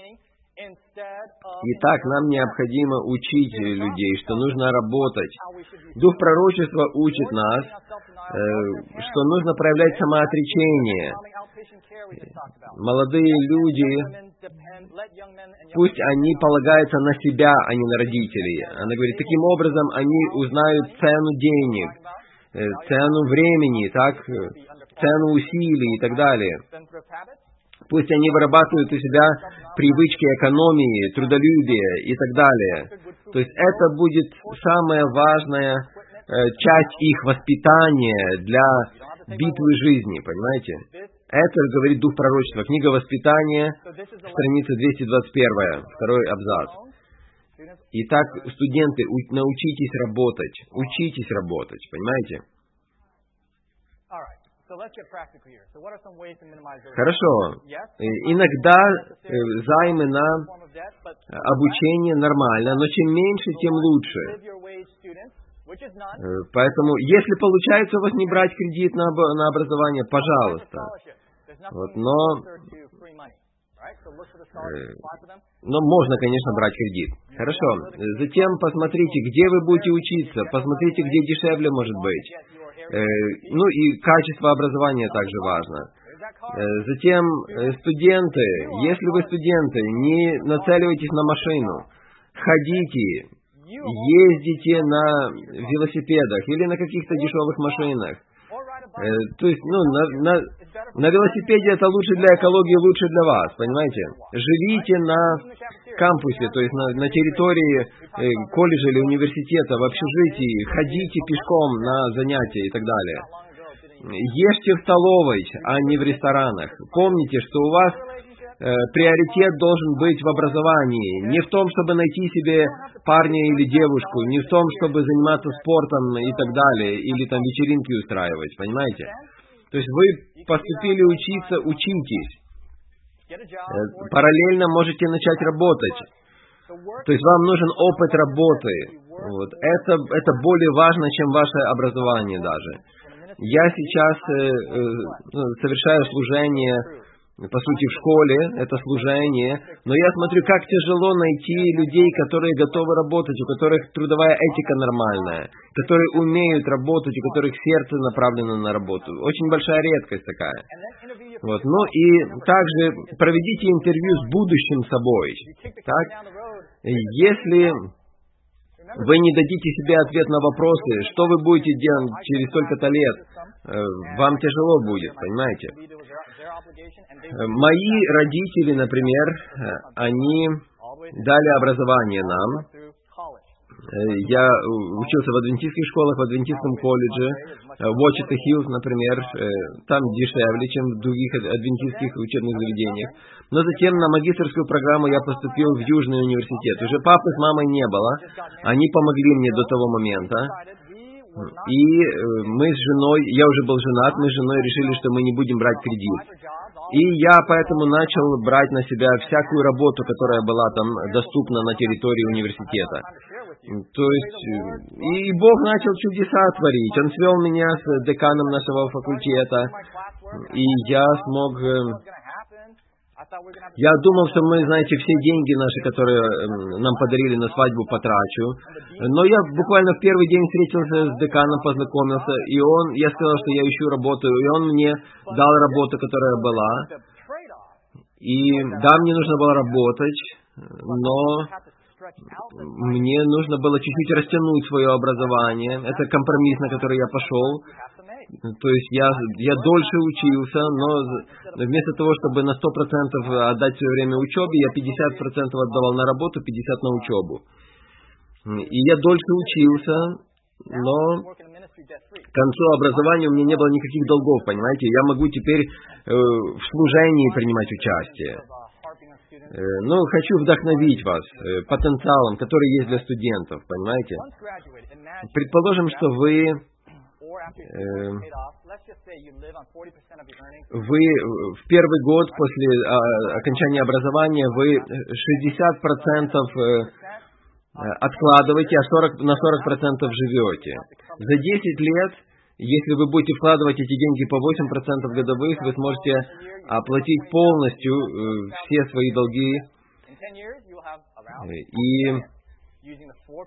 Итак, нам необходимо учить людей, что нужно работать. Дух пророчества учит нас, э, что нужно проявлять самоотречение. Молодые люди, пусть они полагаются на себя, а не на родителей. Она говорит, таким образом они узнают цену денег, цену времени, так, цену усилий и так далее. Пусть они вырабатывают у себя привычки экономии, трудолюбия и так далее. То есть это будет самая важная часть их воспитания для битвы жизни, понимаете? Это говорит Дух пророчества. Книга воспитания, страница двести двадцать один, второй абзац. Итак, студенты, научитесь работать. Учитесь работать, понимаете? Хорошо. Иногда займы на обучение нормально, но чем меньше, тем лучше. Поэтому, если получается у вас не брать кредит на, на образование, пожалуйста. Вот, но, но можно, конечно, брать кредит. Хорошо. Затем посмотрите, где вы будете учиться. Посмотрите, где дешевле может быть. Ну и качество образования также важно. Затем студенты. Если вы студенты, не нацеливайтесь на машину. Ходите, ездите на велосипедах или на каких-то дешевых машинах. То есть, ну, на, на, на велосипеде это лучше для экологии, лучше для вас, понимаете? Живите на кампусе, то есть на, на территории э, колледжа или университета, в общежитии, ходите пешком на занятия и так далее. Ешьте в столовой, а не в ресторанах. Помните, что у вас э, приоритет должен быть в образовании, не в том, чтобы найти себе парня или девушку, не в том, чтобы заниматься спортом и так далее, или там вечеринки устраивать, понимаете? То есть вы поступили учиться, учитесь. Э, параллельно можете начать работать. То есть вам нужен опыт работы. Вот. Это, это более важно, чем ваше образование даже. Я сейчас э, э, совершаю служение, по сути, в школе, это служение, но я смотрю, как тяжело найти людей, которые готовы работать, у которых трудовая этика нормальная, которые умеют работать, у которых сердце направлено на работу. Очень большая редкость такая. Вот. Ну и также проведите интервью с будущим собой. Так? Если вы не дадите себе ответ на вопросы, что вы будете делать через столько-то лет, вам тяжело будет, понимаете? Мои родители, например, они дали образование нам. Я учился в адвентистских школах, в адвентистском колледже, в Уочета-Хиллз, например, там дешевле, чем в других адвентистских учебных заведениях. Но затем на магистерскую программу я поступил в Южный университет. Уже папы с мамой не было, они помогли мне до того момента. И мы с женой, я уже был женат, мы с женой решили, что мы не будем брать кредит. И я поэтому начал брать на себя всякую работу, которая была там доступна на территории университета. То есть, и Бог начал чудеса творить. Он свел меня с деканом нашего факультета, и я смог... Я думал, что мы, знаете, все деньги наши, которые нам подарили на свадьбу, потрачу. Но я буквально в первый день встретился с деканом, познакомился, и он, я сказал, что я ищу работу, и он мне дал работу, которая была. И да, мне нужно было работать, но мне нужно было чуть-чуть растянуть свое образование. Это компромисс, на который я пошел. То есть я, я дольше учился, но вместо того, чтобы на сто процентов отдать свое время учебе, я пятьдесят процентов отдавал на работу, пятьдесят процентов на учебу. И я дольше учился, но к концу образования у меня не было никаких долгов, понимаете? Я могу теперь э, в служении принимать участие. Э, ну, хочу вдохновить вас э, потенциалом, который есть для студентов, понимаете? Предположим, что вы... Вы в первый год после а, окончания образования вы шестьдесят процентов откладываете, а сорок, на сорок процентов живете. За десять лет, если вы будете вкладывать эти деньги по восемь процентов годовых, вы сможете оплатить полностью все свои долги. И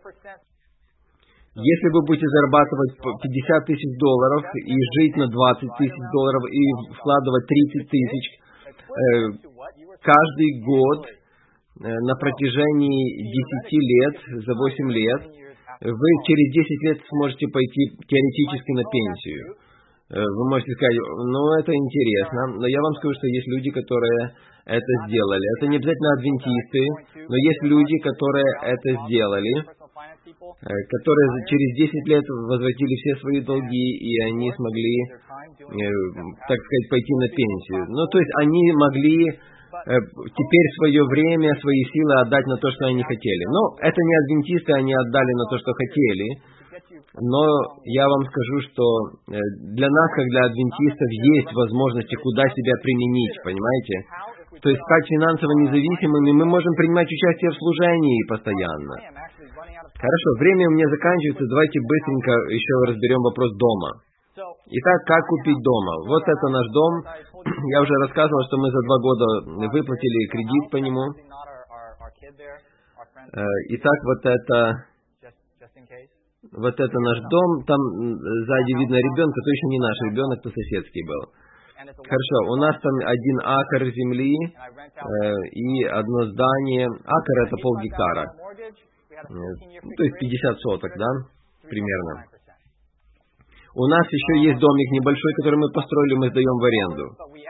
если вы будете зарабатывать пятьдесят тысяч долларов и жить на двадцать тысяч долларов и вкладывать тридцать тысяч э, каждый год э, на протяжении десяти лет, за восемь лет, вы через десять лет сможете пойти теоретически на пенсию. Э, вы можете сказать, ну это интересно, но я вам скажу, что есть люди, которые это сделали. Это не обязательно адвентисты, но есть люди, которые это сделали, которые через десять лет возвратили все свои долги, и они смогли, так сказать, пойти на пенсию. Ну, то есть они могли теперь свое время, свои силы отдать на то, что они хотели. Но это не адвентисты, они отдали на то, что хотели. Но я вам скажу, что для нас, как для адвентистов, есть возможности, куда себя применить, понимаете? То есть стать финансово независимыми, мы можем принимать участие в служении постоянно. Хорошо, время у меня заканчивается, давайте быстренько еще разберем вопрос дома. Итак, как купить дома? Вот это наш дом. Я уже рассказывал, что мы за два года выплатили кредит по нему. Итак, вот это Вот это наш дом, там сзади видно ребенка, то еще не наш ребенок, то соседский был. Хорошо, у нас там один акр земли э, и одно здание. Акр это полгектара. Ну, то есть пятьдесят соток, да, примерно. У нас еще есть домик небольшой, который мы построили, мы сдаем в аренду.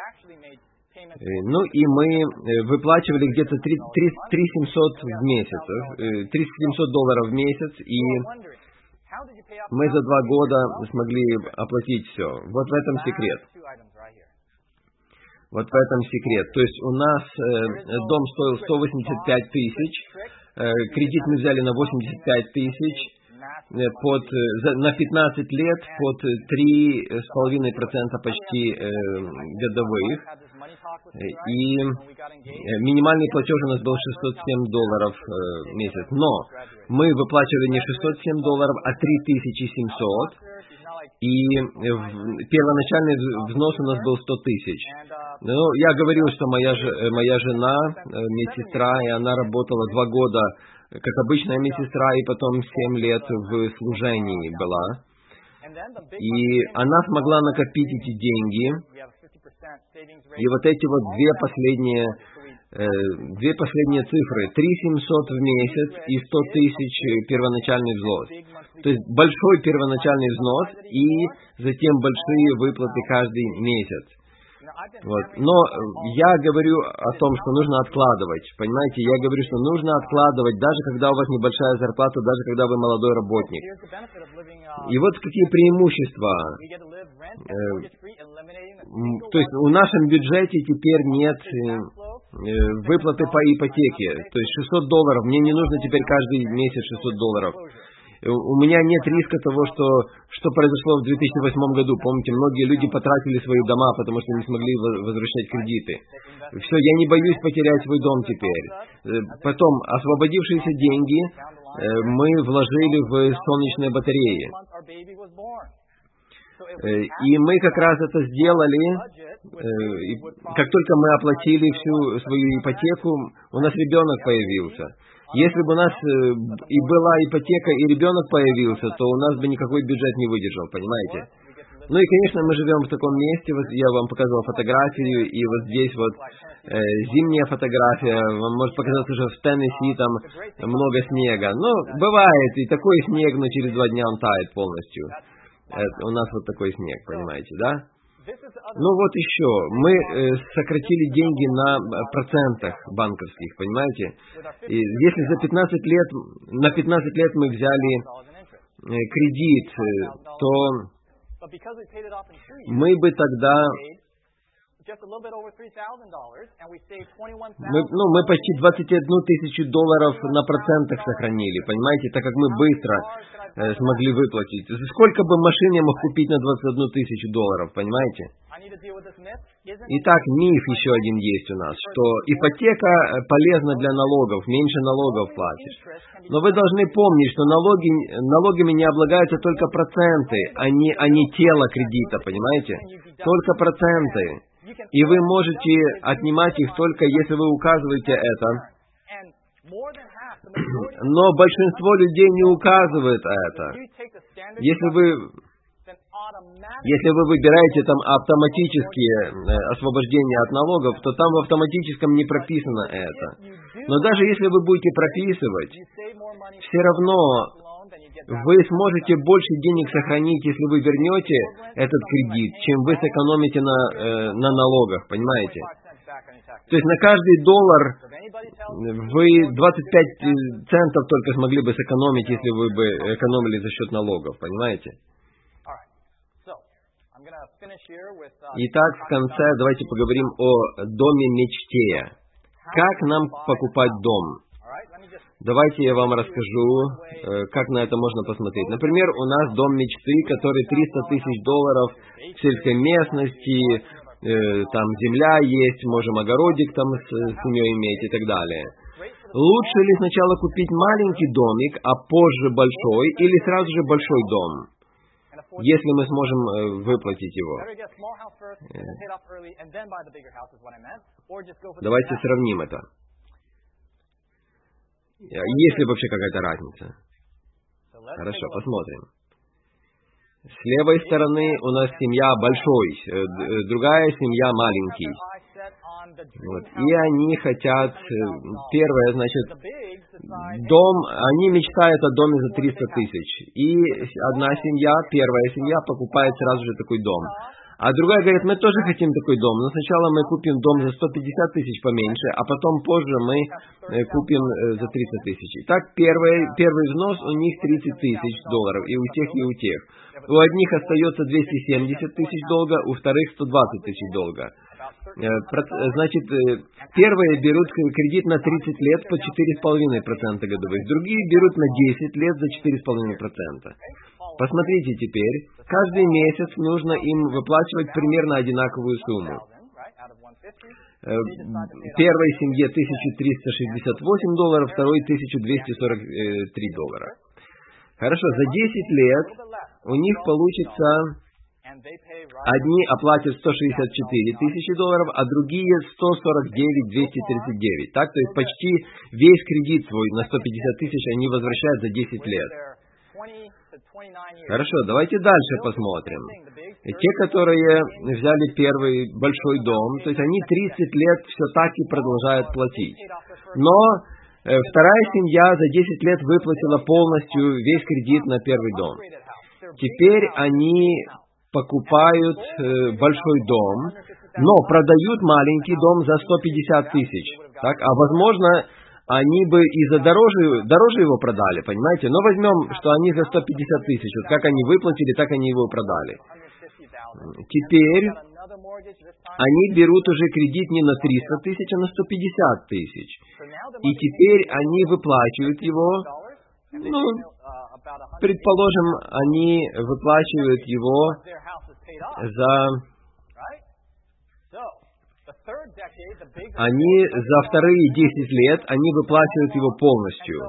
Ну и мы выплачивали где-то три тысячи семьсот в месяц, три тысячи семьсот долларов в месяц, и мы за два года смогли оплатить все. Вот в этом секрет. Вот в этом секрет. То есть у нас э, дом стоил сто восемьдесят пять тысяч, э, кредит мы взяли на восемьдесят пять тысяч, э, под, э, за, на пятнадцать лет под три с половиной процента почти э, годовых. И минимальный платеж у нас был шестьсот семь долларов в месяц. Но мы выплачивали не шестьсот семь долларов, а три тысячи семьсот. И первоначальный взнос у нас был сто тысяч. Ну, я говорил, что моя, моя жена, медсестра, и она работала два года как обычная медсестра, и потом семь лет в служении была. И она смогла накопить эти деньги. И вот эти вот две последние, э, две последние цифры, три тысячи семьсот в месяц и сто тысяч первоначальный взнос. То есть большой первоначальный взнос и затем большие выплаты каждый месяц. Вот. Но я говорю о том, что нужно откладывать. Понимаете, я говорю, что нужно откладывать, даже когда у вас небольшая зарплата, даже когда вы молодой работник. И вот какие преимущества. То есть в нашем бюджете теперь нет выплаты по ипотеке. То есть шестьсот долларов. Мне не нужно теперь каждый месяц шестьсот долларов. У меня нет риска того, что, что произошло в две тысячи восьмом году. Помните, многие люди потратили свои дома, потому что не смогли возвращать кредиты. Все, я не боюсь потерять свой дом теперь. Потом, освободившиеся деньги мы вложили в солнечные батареи. И мы как раз это сделали, и как только мы оплатили всю свою ипотеку, у нас ребенок появился. Если бы у нас и была ипотека, и ребенок появился, то у нас бы никакой бюджет не выдержал, понимаете? Ну и, конечно, мы живем в таком месте, вот я вам показал фотографию, и вот здесь вот э, зимняя фотография, вам может показаться, что в Теннесси там много снега. Ну, бывает, и такой снег, но через два дня он тает полностью. Это, у нас вот такой снег, понимаете, да? Ну вот еще, мы э, сократили деньги на процентах банковских, понимаете? И если за пятнадцать лет, на пятнадцать лет мы взяли э, кредит, э, то мы бы тогда... Мы, ну, мы почти двадцать одну тысячу долларов на процентах сохранили, понимаете, так как мы быстро э, смогли выплатить. Сколько бы машин я мог купить на двадцать одну тысячу долларов, понимаете? Итак, миф еще один есть у нас, что ипотека полезна для налогов, меньше налогов платишь. Но вы должны помнить, что налоги, налогами не облагаются только проценты, а не, а не тело кредита, понимаете? Только проценты. И вы можете отнимать их только, если вы указываете это. Но большинство людей не указывает это. Если вы, если вы выбираете там автоматические освобождения от налогов, то там в автоматическом не прописано это. Но даже если вы будете прописывать, все равно вы сможете больше денег сохранить, если вы вернете этот кредит, чем вы сэкономите на, э, на налогах, понимаете? То есть на каждый доллар вы двадцать пять центов только смогли бы сэкономить, если вы бы экономили за счет налогов, понимаете? Итак, в конце давайте поговорим о доме мечте. Как нам покупать дом? Давайте я вам расскажу, как на это можно посмотреть. Например, у нас дом мечты, который триста тысяч долларов в сельской местности, там земля есть, можем огородик там с семьей иметь и так далее. Лучше ли сначала купить маленький домик, а позже большой, или сразу же большой дом, если мы сможем выплатить его? Давайте сравним это. Есть ли вообще какая-то разница? Хорошо, посмотрим. С левой стороны у нас семья большой, другая семья маленький. Вот. И они хотят, первое, значит, дом, они мечтают о доме за триста тысяч. И одна семья, первая семья, покупает сразу же такой дом. А другая говорит, мы тоже хотим такой дом, но сначала мы купим дом за сто пятьдесят тысяч поменьше, а потом позже мы купим за триста тысяч. Итак, первый, первый взнос у них тридцать тысяч долларов, и у тех, и у тех. У одних остается двести семьдесят тысяч долга, у вторых сто двадцать тысяч долга. Значит, первые берут кредит на тридцать лет по четыре и пять десятых процента годовых, другие берут на десять лет за четыре и пять десятых процента. Посмотрите теперь, каждый месяц нужно им выплачивать примерно одинаковую сумму. Первой семье тысяча триста шестьдесят восемь долларов, второй тысяча двести сорок три доллара. Хорошо, за десять лет у них получится... Одни оплатят сто шестьдесят четыре тысячи долларов, а другие сто сорок девять тысяч двести тридцать девять. Так, то есть почти весь кредит свой на сто пятьдесят тысяч они возвращают за десять лет. Хорошо, давайте дальше посмотрим. Те, которые взяли первый большой дом, то есть они тридцать лет все так и продолжают платить. Но э, вторая семья за десять лет выплатила полностью весь кредит на первый дом. Теперь они покупают э, большой дом, но продают маленький дом за сто пятьдесят тысяч. Так? А возможно, они бы и за дороже, дороже его продали, понимаете? Но возьмем, что они за сто пятьдесят тысяч. Вот как они выплатили, так они его продали. Теперь они берут уже кредит не на триста тысяч, а на сто пятьдесят тысяч. И теперь они выплачивают его, ну, предположим, они выплачивают его за... Они за вторые десять лет, они выплачивают его полностью.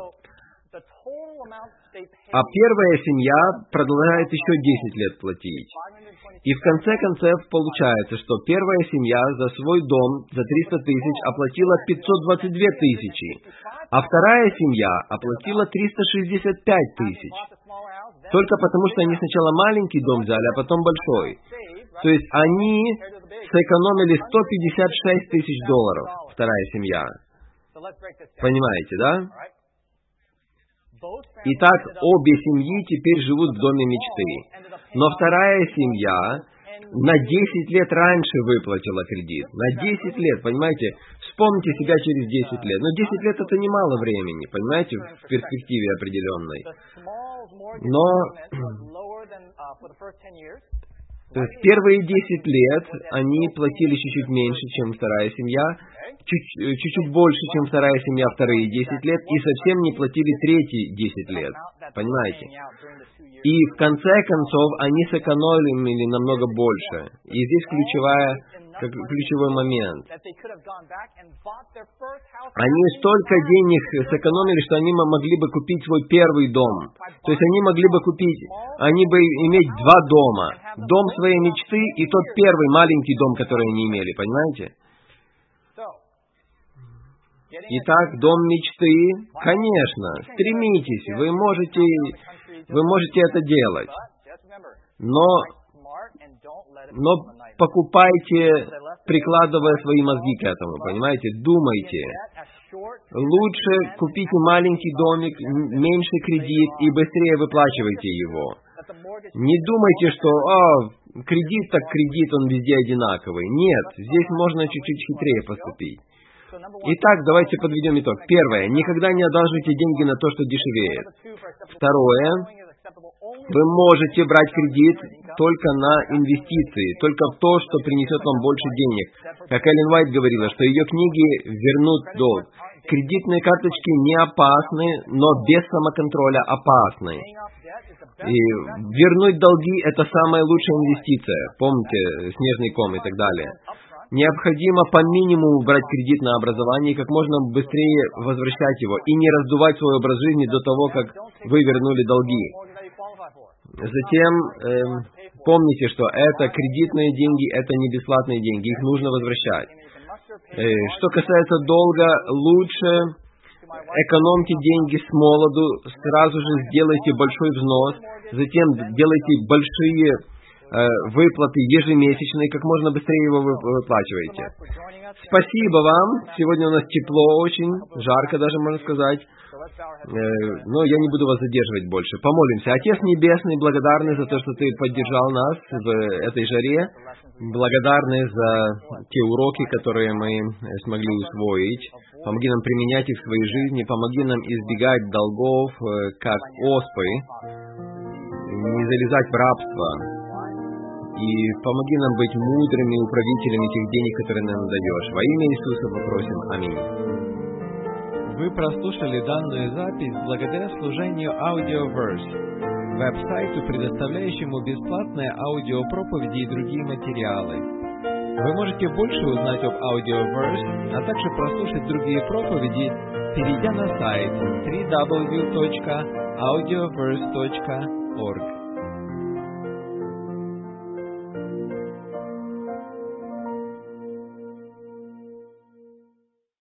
А первая семья продолжает еще десять лет платить. И в конце концов получается, что первая семья за свой дом за триста тысяч оплатила пятьсот двадцать две тысячи, а вторая семья оплатила триста шестьдесят пять тысяч. Только потому, что они сначала маленький дом взяли, а потом большой. То есть они сэкономили сто пятьдесят шесть тысяч долларов, вторая семья. Понимаете, да? Итак, обе семьи теперь живут в доме мечты. Но вторая семья на десять лет раньше выплатила кредит. На десять лет, понимаете? Вспомните себя через десять лет. Но десять лет это немало времени, понимаете, в перспективе определенной. Но то есть первые десять лет они платили чуть-чуть меньше, чем вторая семья, чуть, чуть-чуть больше, чем вторая семья вторые десять лет, и совсем не платили третьи десять лет. Понимаете? И в конце концов они сэкономили намного больше. И здесь ключевая, как, ключевой момент. Они столько денег сэкономили, что они могли бы купить свой первый дом. То есть они могли бы купить, они бы иметь два дома. Дом своей мечты и тот первый маленький дом, который они имели. Понимаете? Итак, дом мечты, конечно, стремитесь, вы можете, вы можете это делать. Но, но покупайте, прикладывая свои мозги к этому, понимаете? Думайте. Лучше купите маленький домик, меньше кредит и быстрее выплачивайте его. Не думайте, что «А, кредит так кредит, он везде одинаковый». Нет, здесь можно чуть-чуть хитрее поступить. Итак, давайте подведем итог. Первое. Никогда не одалживайте деньги на то, что дешевеет. Второе. Вы можете брать кредит только на инвестиции, только в то, что принесет вам больше денег. Как Эллен Уайт говорила, что ее книги вернут долг. Кредитные карточки не опасны, но без самоконтроля опасны. И вернуть долги – это самая лучшая инвестиция. Помните, снежный ком и так далее. Необходимо по минимуму брать кредит на образование и как можно быстрее возвращать его, и не раздувать свой образ жизни до того, как вы вернули долги. Затем, эм, помните, что это кредитные деньги, это не бесплатные деньги, их нужно возвращать. Э, что касается долга, лучше экономьте деньги с молоду, сразу же сделайте большой взнос, затем делайте большие э, выплаты ежемесячные, как можно быстрее его вы, выплачиваете. Спасибо вам. Сегодня у нас тепло очень, жарко даже, можно сказать. Но я не буду вас задерживать больше. Помолимся. Отец Небесный, благодарны за то, что Ты поддержал нас в этой жаре. Благодарны за те уроки, которые мы смогли усвоить. Помоги нам применять их в своей жизни. Помоги нам избегать долгов, как оспы. Не залезать в рабство. И помоги нам быть мудрыми управителями тех денег, которые нам даешь. Во имя Иисуса попросим. Аминь. Вы прослушали данную запись благодаря служению Audioverse, веб-сайту, предоставляющему бесплатные аудиопроповеди и другие материалы. Вы можете больше узнать об Audioverse, а также прослушать другие проповеди, перейдя на сайт дабл ю дабл ю дабл ю точка аудиоверс точка орг.